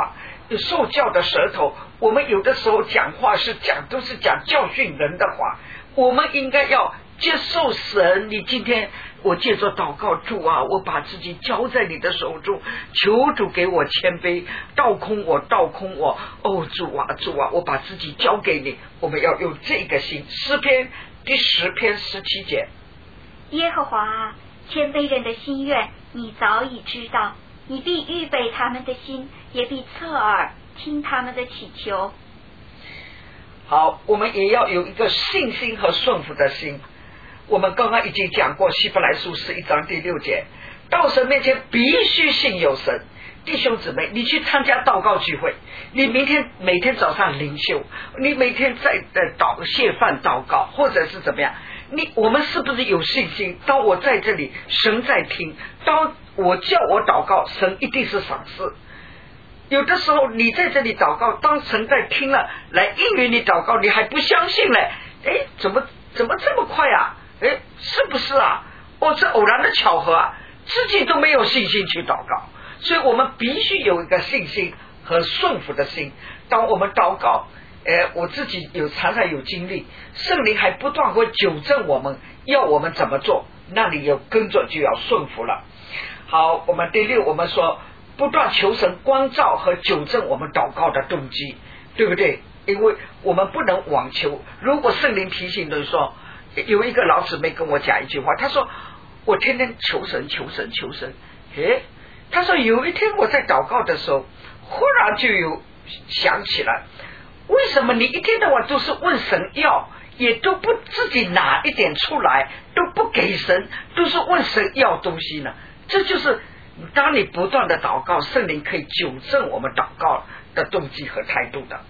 受教的舌头，我们有的时候讲话是讲都是讲教训人的话，我们应该要接受神。你今天我借着祷告，主啊，我把自己交在你的手中，求主给我谦卑，倒空我，倒空我。哦，主啊，主啊，我把自己交给你。我们要用这个心。诗篇第十篇十七节， 耶和华啊，谦卑人的心愿你早已知道，你必预备他们的心，也必侧耳听他们的祈求。 好，我们也要有一个信心和顺服的心。我们刚刚已经讲过希伯来书十一章第六节，到神面前必须信有神。弟兄姊妹，你去参加祷告聚会，你明天每天早上灵修，你每天在呃祷谢饭祷告，或者是怎么样，你我们是不是有信心？当我在这里，神在听；当我叫我祷告，神一定是赏赐。有的时候你在这里祷告，当神在听了，来应允你祷告，你还不相信嘞？哎，怎么怎么这么快啊？哎，是不是啊？哦，这偶然的巧合啊，自己都没有信心去祷告，所以我们必须有一个信心和顺服的心。当我们祷告，呃，我自己有常常有经历，圣灵还不断会纠正我们，要我们怎么做，那你有跟着就要顺服了。好，我们第六，我们说不断求神光照和纠正我们祷告的动机，对不对？因为我们不能妄求。如果圣灵提醒人说，有一个老姊妹跟我讲一句话，她说我天天求神求神求神，诶，她说有一天我在祷告的时候，忽然就有想起来，为什么你一天到晚都是问神要，也都不自己拿一点出来，都不给神，都是问神要东西呢？这就是当你不断的祷告，圣灵可以纠正我们祷告的动机和态度的。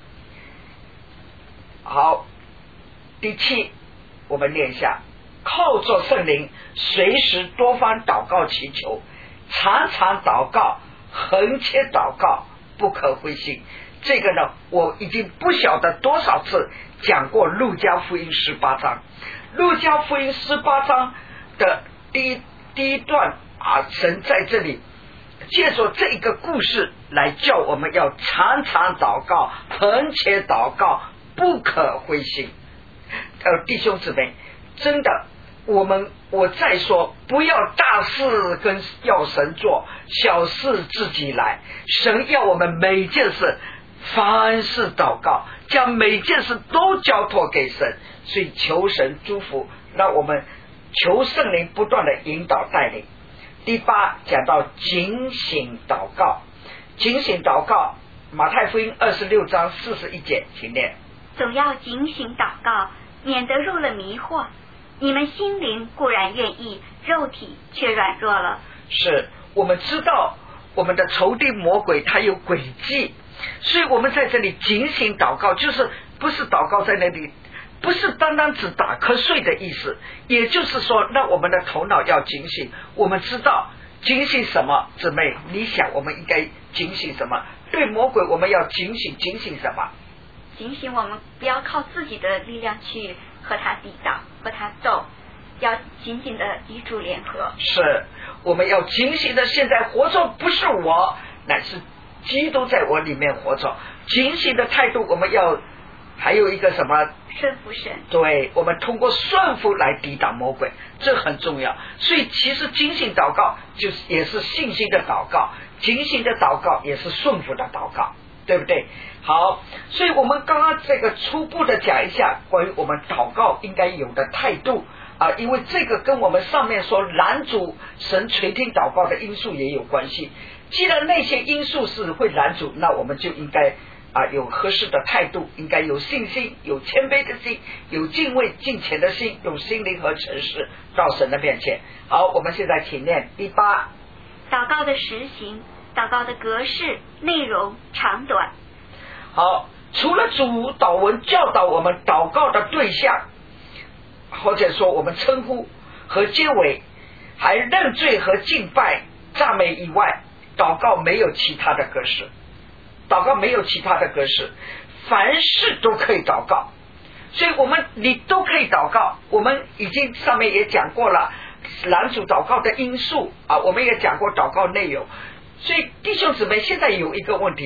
好，第七，我们念一下，靠着圣灵随时多方祷告祈求，常常祷告，恒切祷告，不可灰心。这个呢，我已经不晓得多少次讲过路加福音十八章。路加福音十八章的第一第一段啊，神在这里借着这一个故事来叫我们要常常祷告，恒切祷告，不可灰心。呃，弟兄姊妹，真的，我们我再说，不要大事跟要神做，小事自己来。神要我们每件事凡事祷告，将每件事都交托给神，所以求神祝福，让我们求圣灵不断的引导带领。第八讲到警醒祷告，警醒祷告，马太福音二十六章四十一节，请念。 总要警醒祷告，免得入了迷惑。你们心灵固然愿意，肉体却软弱了。是， 我们知道我们的仇敌魔鬼他有诡计，所以我们在这里警醒祷告，就是不是祷告在那里，不是单单只打瞌睡的意思，也就是说让我们的头脑要警醒。我们知道警醒什么，姊妹，你想我们应该警醒什么？对魔鬼我们要警醒，警醒什么？ 警醒我们不要靠自己的力量去和他抵挡，和他斗，要紧紧的与主联合。 是，我们要警醒的，现在活着不是我，乃是基督在我里面活着。警醒的态度，我们要还有一个什么？ 顺服神。 对，我们通过顺服来抵挡魔鬼，这很重要。所以其实警醒祷告就是也是信心的祷告，警醒的祷告也是顺服的祷告，对不对？好，所以我们刚刚这个初步的讲一下关于我们祷告应该有的态度啊，因为这个跟我们上面说拦阻神垂听祷告的因素也有关系。既然那些因素是会拦阻，那我们就应该啊有合适的态度，应该有信心，有谦卑的心，有敬畏敬虔的心，用心灵和诚实到神的面前。好，我们现在请念第八， 祷告的实行，祷告的格式、内容、长短。 好，除了主祷文教导我们祷告的对象，或者说我们称呼和结尾，还认罪和敬拜赞美以外，祷告没有其他的格式，祷告没有其他的格式，凡事都可以祷告。所以我们你都可以祷告，我们已经上面也讲过了拦阻祷告的因素啊，我们也讲过祷告内容。所以弟兄姊妹，现在有一个问题，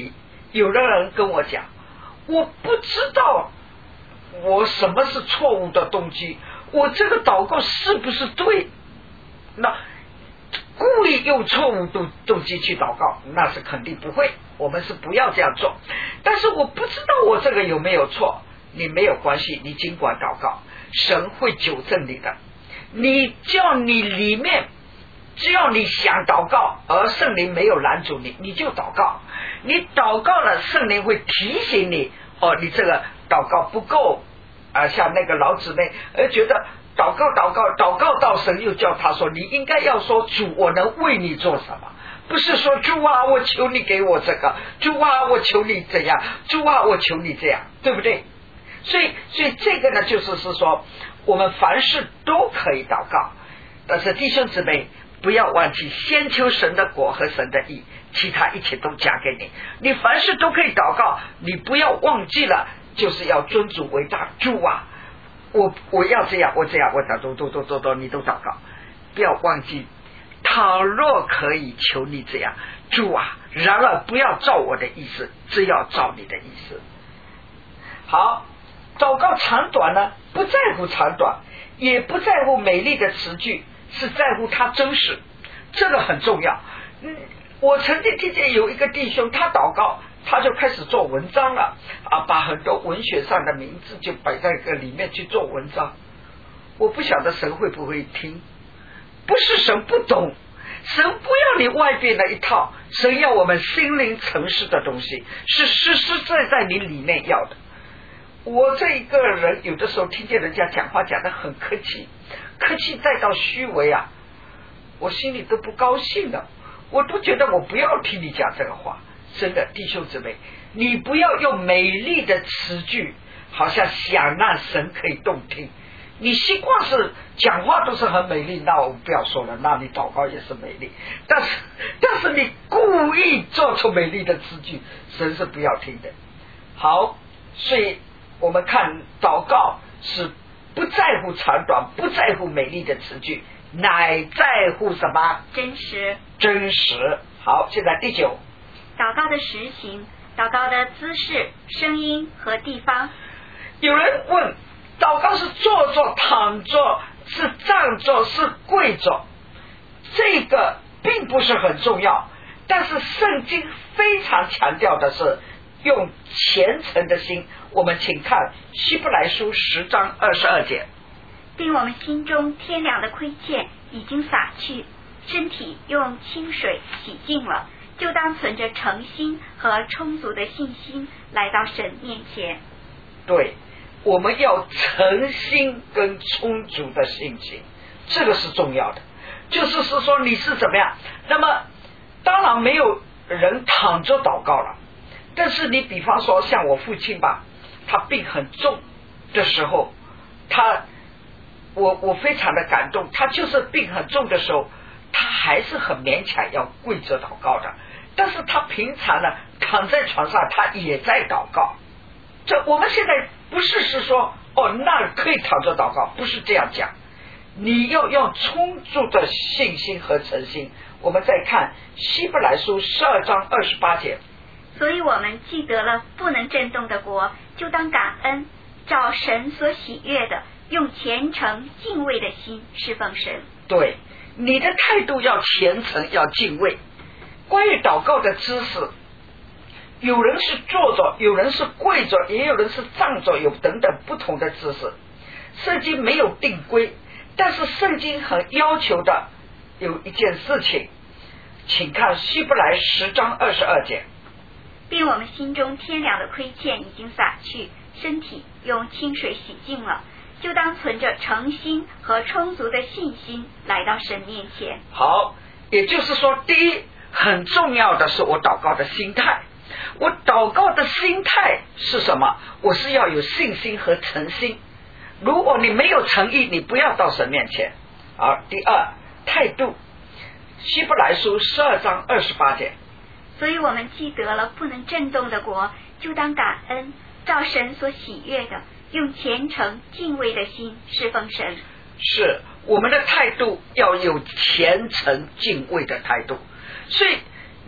有的人跟我讲，我不知道我什么是错误的动机，我这个祷告是不是对？那故意用错误动动机去祷告，那是肯定不会，我们是不要这样做。但是我不知道我这个有没有错，你没有关系，你尽管祷告，神会纠正你的。你叫你里面，只要你想祷告，而圣灵没有拦阻你，你就祷告。你祷告了，圣灵会提醒你，哦，你这个祷告不够啊，像那个老姊妹，而觉得祷告祷告祷告到神又叫他说，你应该要说主，我能为你做什么？不是说主啊，我求你给我这个，主啊，我求你这样，主啊，我求你这样，对不对？所以，所以这个呢，就是是说，我们凡事都可以祷告，但是弟兄姊妹不要忘记，先求神的国和神的义，其他一切都加给你。你凡事都可以祷告，你不要忘记了，就是要尊主为大。主啊，我我要这样，我这样，我祷都都都都都，你都祷告，不要忘记。倘若可以求你这样，主啊，然而不要照我的意思，只要照你的意思。好，祷告长短呢，不在乎长短，也不在乎美丽的词句，是在乎它真实，这个很重要。嗯，我曾经听见有一个弟兄，他祷告，他就开始做文章了啊，把很多文学上的名字就摆在个里面去做文章。我不晓得神会不会听，不是神不懂，神不要你外边的一套，神要我们心灵诚实的东西，是实实在在你里面要的。我这一个人有的时候听见人家讲话讲得很客气，客气再到虚伪啊，我心里都不高兴的，我都觉得我不要听你讲这个话。真的，弟兄姊妹，你不要用美丽的词句，好像想让神可以动听。你习惯是讲话都是很美丽，那我不要说了，那你祷告也是美丽。但是，但是你故意做出美丽的词句，神是不要听的。好，所以我们看祷告是不在乎长短，不在乎美丽的词句，乃在乎什么？ 真实。 真实。好，现在第九， 祷告的实行，祷告的姿势、声音和地方。 有人问，祷告是坐着、躺着，是站着，是跪着，这个并不是很重要，但是圣经非常强调的是用虔诚的心。我们请看希伯来书十章二十二节， 并我们心中天良的亏欠已经洒去，身体用清水洗净了，就当存着诚心和充足的信心来到神面前。 对，我们要诚心跟充足的信心，这个是重要的。就是是说你是怎么样，那么当然没有人躺着祷告了，但是你比方说像我父亲吧，他病很重的时候，他我我非常的感动，他就是病很重的时候，他还是很勉强要跪着祷告的，但是他平常呢躺在床上他也在祷告。这我们现在不是是说哦那可以躺着祷告，不是这样讲，你要用充足的信心和诚心。我们再看希伯来书十二章二十八节， 所以我们既得了不能震动的国，就当感恩，照神所喜悦的，用虔诚敬畏的心侍奉神。 对，你的态度要虔诚，要敬畏。关于祷告的姿势，有人是坐着，有人是跪着，也有人是站着，有等等不同的姿势。圣经没有定规，但是圣经很要求的有一件事情，请看希伯来十章二十二节， 并我们心中天良的亏欠已经洒去，身体用清水洗净了，就当存着诚心和充足的信心来到神面前。 好，也就是说，第一很重要的是我祷告的心态。我祷告的心态是什么？我是要有信心和诚心。如果你没有诚意，你不要到神面前。好，第二态度，希伯来书十二章二十八节， 所以我们既得了不能震动的国，就当感恩，照神所喜悦的，用虔诚敬畏的心侍奉神。 是我们的态度要有虔诚敬畏的态度。所以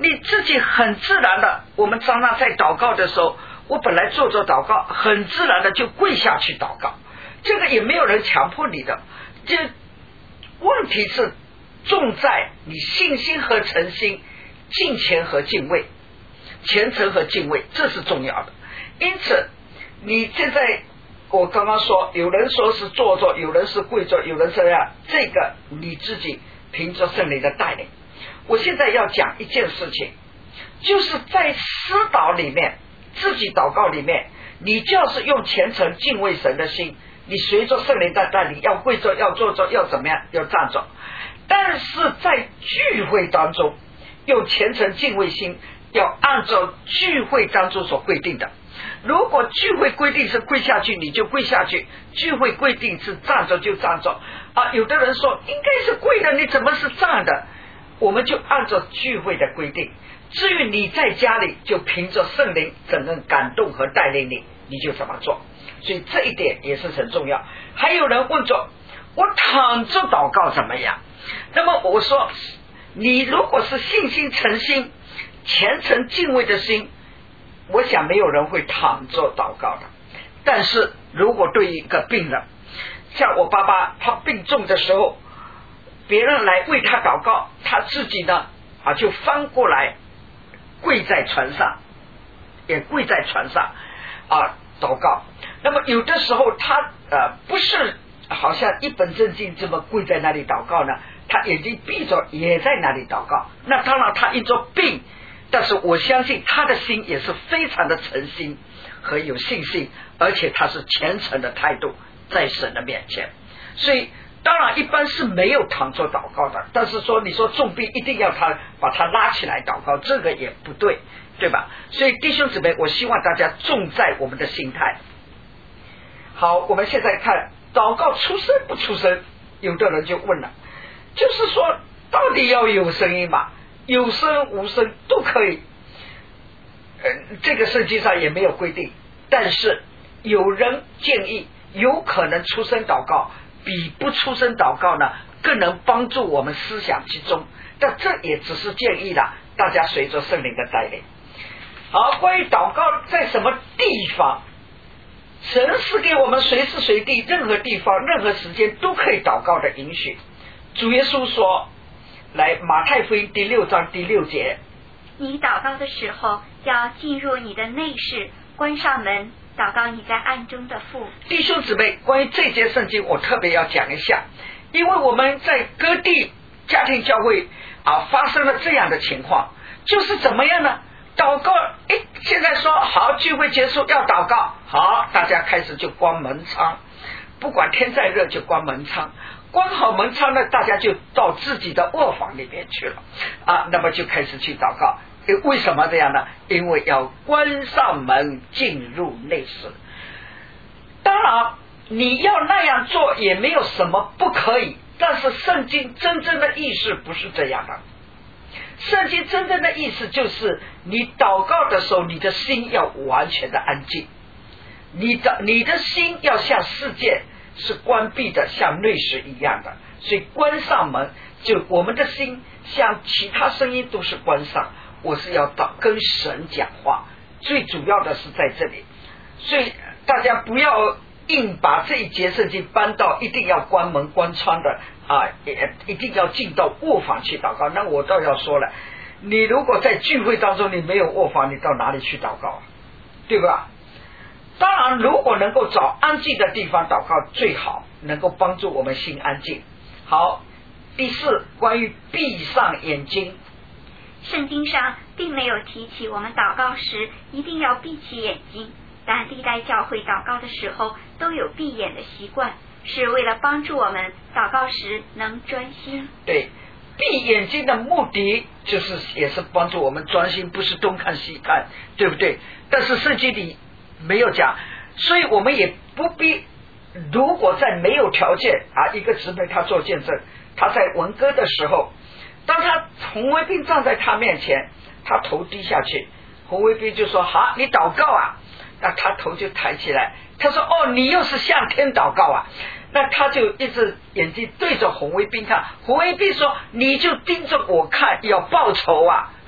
你自己很自然的，我们常常在祷告的时候，我本来做做祷告，很自然的就跪下去祷告，这个也没有人强迫你的。这问题是重在你信心和诚心，敬虔和敬畏，虔诚和敬畏，这是重要的。因此你现在我刚刚说，有人说是坐坐，有人是跪坐，有人这样，这个你自己凭着圣灵的带领。我现在要讲一件事情，就是在私祷里面，自己祷告里面，你就是用虔诚敬畏神的心，你随着圣灵的带领，要跪着，要坐着，要怎么样，要站着。但是在聚会当中，用虔诚敬畏心，要按照聚会当中所规定的。如果聚会规定是跪下去，你就跪下去；聚会规定是站着就站着。啊，有的人说应该是跪的，你怎么是站的？我们就按照聚会的规定。至于你在家里，就凭着圣灵整个感动和带领你，你就怎么做。所以这一点也是很重要。还有人问着我躺着祷告怎么样？那么我说，你如果是信心诚心虔诚敬畏的心，我想没有人会躺着祷告的。但是如果对一个病人，像我爸爸他病重的时候，别人来为他祷告，他自己呢啊就翻过来跪在床上，也跪在床上啊祷告。那么有的时候他呃不是好像一本正经这么跪在那里祷告呢，他眼睛闭着也在那里祷告。那当然他因着病，但是我相信他的心也是非常的诚心和有信心，而且他是虔诚的态度在神的面前。所以当然一般是没有躺着祷告的，但是说你说重病一定要他把他拉起来祷告，这个也不对，对吧？所以弟兄姊妹，我希望大家重在我们的心态。好，我们现在看祷告出声不出声，有的人就问了，就是说到底要有声音嘛？有声无声都可以，呃，这个圣经上也没有规定，但是有人建议有可能出声祷告比不出声祷告呢更能帮助我们思想集中，但这也只是建议的，大家随着圣灵的带领。好，关于祷告在什么地方，神是给我们随时随地任何地方任何时间都可以祷告的允许。主耶稣说，来马太福音第六章第六节， 你祷告的时候要进入你的内室，关上门，祷告你在暗中的父。 弟兄姊妹，关于这节圣经我特别要讲一下，因为我们在各地家庭教会啊发生了这样的情况，就是怎么样呢？祷告，哎，现在说好聚会结束要祷告，好，大家开始就关门窗，不管天再热就关门窗，关好门窗呢，大家就到自己的卧房里面去了啊，那么就开始去祷告。为什么这样呢？因为要关上门进入内室。当然你要那样做也没有什么不可以，但是圣经真正的意思不是这样的。圣经真正的意思就是你祷告的时候，你的心要完全的安静，你的你的心要像世界是关闭的，像内室一样的。所以关上门，就我们的心像其他声音都是关上，我是要到跟神讲话，最主要的是在这里。所以大家不要硬把这一节圣经搬到一定要关门关窗的啊，也一定要进到卧房去祷告。那我倒要说了，你如果在聚会当中你没有卧房，你到哪里去祷告啊？对吧？当然如果能够找安静的地方祷告最好，能够帮助我们心安静。好，第四，关于闭上眼睛。 圣经上并没有提起我们祷告时一定要闭起眼睛，但历代教会祷告的时候都有闭眼的习惯，是为了帮助我们祷告时能专心。 对，闭眼睛的目的就是也是帮助我们专心，不是东看西看，对不对？但是圣经里没有讲，所以我们也不必。如果在没有条件啊，一个姊妹她做见证，她在文歌的时候，当他红卫兵站在他面前，他头低下去，红卫兵就说好，你祷告啊，那他头就抬起来，他说哦，你又是向天祷告啊，那他就一直眼睛对着红卫兵看，红卫兵说你就盯着我看，要报仇啊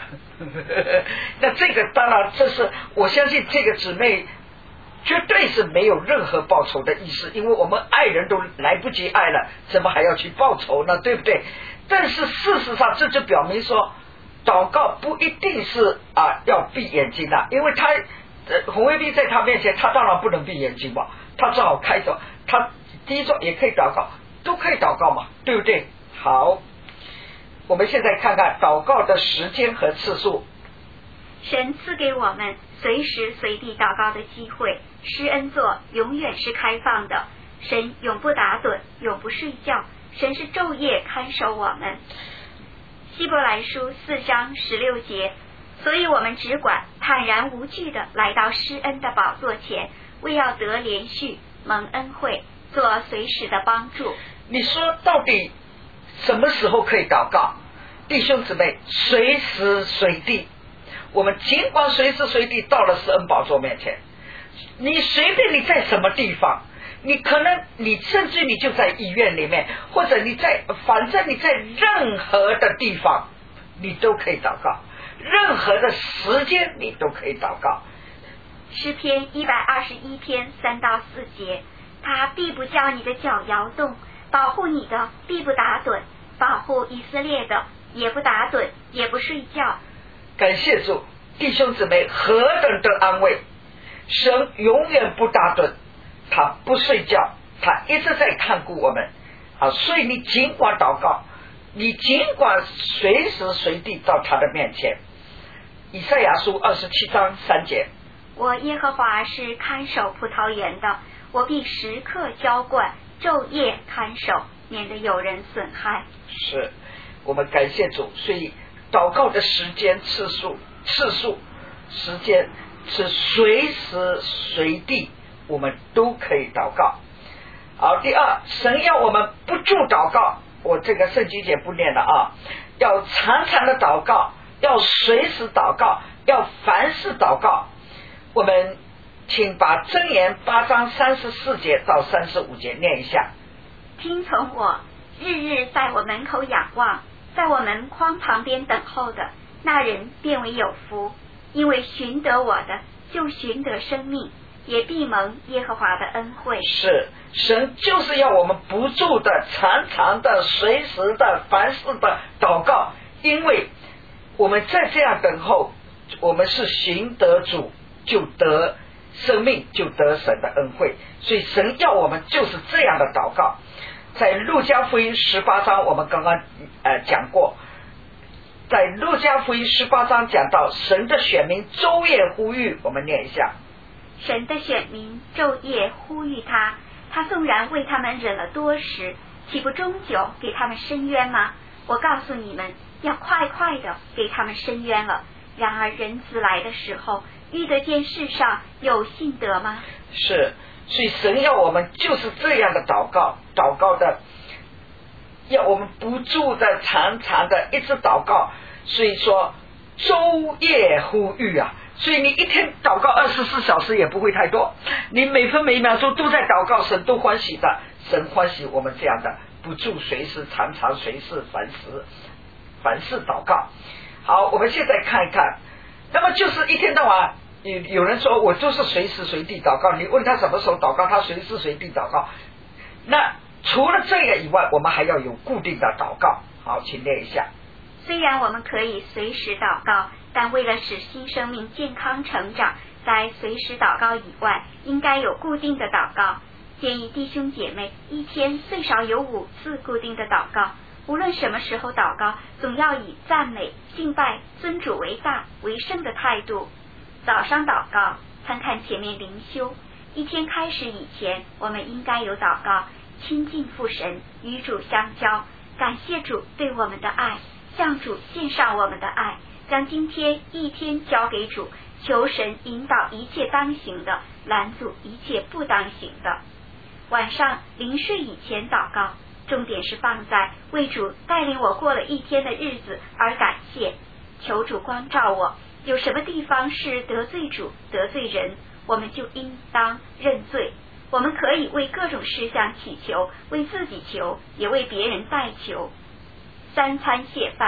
那这个当然，这是我相信这个姊妹绝对是没有任何报仇的意思，因为我们爱人都来不及爱了，怎么还要去报仇呢？对不对？但是事实上，这就表明说，祷告不一定是啊要闭眼睛的，因为他呃红卫兵在他面前，他当然不能闭眼睛嘛，他只好开手，他低手也可以祷告，都可以祷告嘛，对不对？好，我们现在看看祷告的时间和次数。 神赐给我们随时随地祷告的机会，施恩座永远是开放的，神永不打盹，永不睡觉，神是昼夜看守我们。希伯来书四章十六节，所以我们只管坦然无惧的来到施恩的宝座前，为要得连续蒙恩惠，做随时的帮助。 你说到底什么时候可以祷告？弟兄姊妹，随时随地，我们尽管随时随地到了施恩宝座面前，你随便你在什么地方，你可能你甚至你就在医院里面，或者你在反正你在任何的地方你都可以祷告，任何的时间你都可以祷告。 诗篇一百二十一篇三到四节，他必不叫你的脚摇动，保护你的必不打盹，保护以色列的也不打盹，也不睡觉。 感谢主，弟兄姊妹，何等的安慰！神永远不打盹，他不睡觉，他一直在看顾我们啊！所以你尽管祷告，你尽管随时随地到他的面前。以赛亚书二十七章三节， 我耶和华是看守葡萄园的，我必时刻浇灌，昼夜看守，免得有人损害。 是我们感谢主，所以祷告的时间次数次数时间是随时随地我们都可以祷告。好，第二，神要我们不住祷告，我这个圣经节不念了啊，要常常的祷告，要随时祷告，要凡事祷告。我们请把箴言八章三十四节到三十五节念一下。 听从我，日日在我门口仰望，在我门框旁边等候的，那人便为有福，因为寻得我的就寻得生命，也必蒙耶和华的恩惠。 是，神就是要我们不住的、常常的、随时的、凡事的祷告，因为我们在这样等候，我们是寻得主就得生命，就得神的恩惠，所以神要我们就是这样的祷告。在路加福音十八章我们刚刚呃讲过，在路加福音十八章讲到神的选民昼夜呼吁，我们念一下。 神的选民昼夜呼吁他，他纵然为他们忍了多时，岂不终究给他们伸冤吗？我告诉你们，要快快的给他们伸冤了。然而人子来的时候，遇得见世上有信德吗？ 是，所以神要我们就是这样的祷告，祷告的要我们不住的、常常的一直祷告。所以说昼夜呼吁啊，所以你一天祷告二十四小时也不会太多，你每分每秒钟都在祷告，神都欢喜的。神欢喜我们这样的不住随时、常常随时、凡事凡事祷告。好，我们现在看一看，那么就是一天到晚有有人说我就是随时随地祷告，你问他什么时候祷告，他随时随地祷告。那除了这个以外，我们还要有固定的祷告。好，请念一下。 虽然我们可以随时祷告，但为了使新生命健康成长，在随时祷告以外，应该有固定的祷告。建议弟兄姐妹一天最少有五次固定的祷告，无论什么时候祷告，总要以赞美、敬拜、尊主为大为圣的态度。早上祷告，参看前面灵修。一天开始以前，我们应该有祷告，亲近父神，与主相交，感谢主对我们的爱，向主献上我们的爱，将今天一天交给主，求神引导一切当行的，拦阻一切不当行的。晚上临睡以前祷告，重点是放在为主带领我过了一天的日子而感谢，求主光照我，有什么地方是得罪主、得罪人，我们就应当认罪。我们可以为各种事项祈求，为自己求，也为别人代求。三餐谢饭，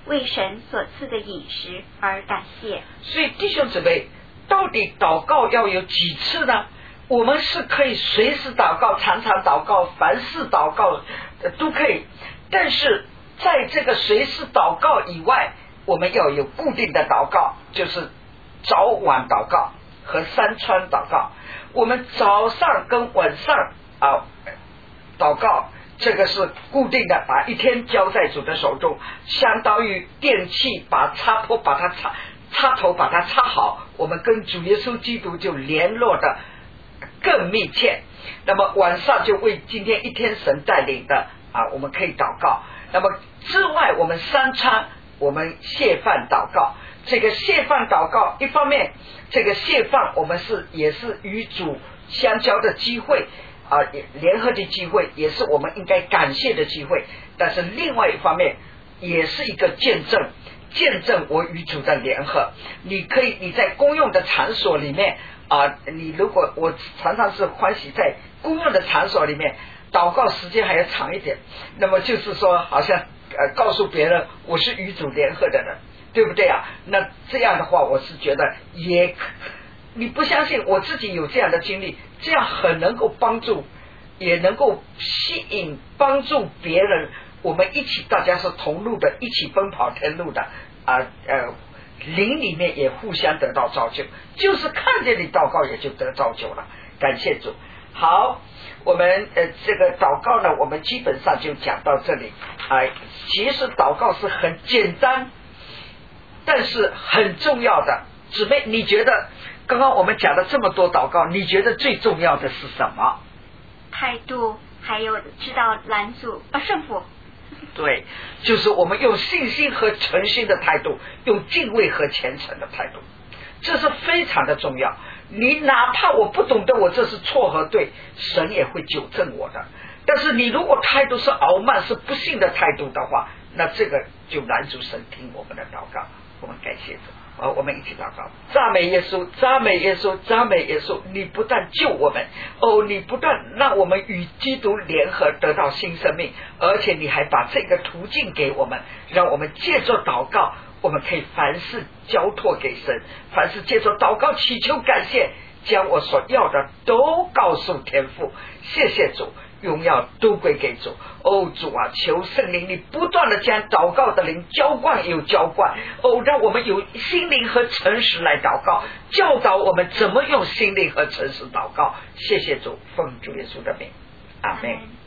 为神所赐的饮食而感谢。 所以弟兄姊妹，到底祷告要有几次呢？我们是可以随时祷告，常常祷告，凡事祷告都可以，但是在这个随时祷告以外，我们要有固定的祷告，就是早晚祷告和三餐祷告。我们早上跟晚上啊祷告，这个是固定的，把一天交在主的手中，相当于电器把插头把它插插头把它插好，我们跟主耶稣基督就联络的更密切。那么晚上就为今天一天神带领的啊，我们可以祷告。那么之外，我们三餐我们谢饭祷告。这个谢饭祷告，一方面这个谢饭我们是也是与主相交的机会啊，联合的机会，也是我们应该感谢的机会。但是另外一方面也是一个见证，见证我与主的联合。你可以你在公用的场所里面啊，你如果我常常是欢喜在公用的场所里面祷告时间还要长一点，那么就是说好像呃告诉别人我是与主联合的人，对不对啊？那这样的话我是觉得也，你不相信我自己有这样的经历，这样很能够帮助，也能够吸引帮助别人，我们一起大家是同路的，一起奔跑天路的啊呃灵里面也互相得到造就，就是看见你祷告也就得造就了。感谢主。好，我们呃这个祷告呢，我们基本上就讲到这里啊、呃。其实祷告是很简单，但是很重要的。姊妹，你觉得刚刚我们讲了这么多祷告，你觉得最重要的是什么？ 态度，还有知道拦阻啊胜负。 对，就是我们用信心和诚心的态度，用敬畏和虔诚的态度，这是非常的重要。你哪怕我不懂得我这是错和对，神也会纠正我的。但是你如果态度是傲慢，是不信的态度的话，那这个就拦阻神听我们的祷告。我们感谢主。好，我们一起祷告。赞美耶稣，赞美耶稣，赞美耶稣！你不但救我们，哦，你不但让我们与基督联合得到新生命，而且你还把这个途径给我们，让我们借着祷告，我们可以凡事交托给神，凡事借着祷告祈求感谢，将我所要的都告诉天父。谢谢主，荣耀都归给主。哦，主啊，求圣灵你不断的将祷告的灵浇灌有浇灌，哦，让我们有心灵和诚实来祷告，教导我们怎么用心灵和诚实祷告。谢谢主，奉主耶稣的名，阿们。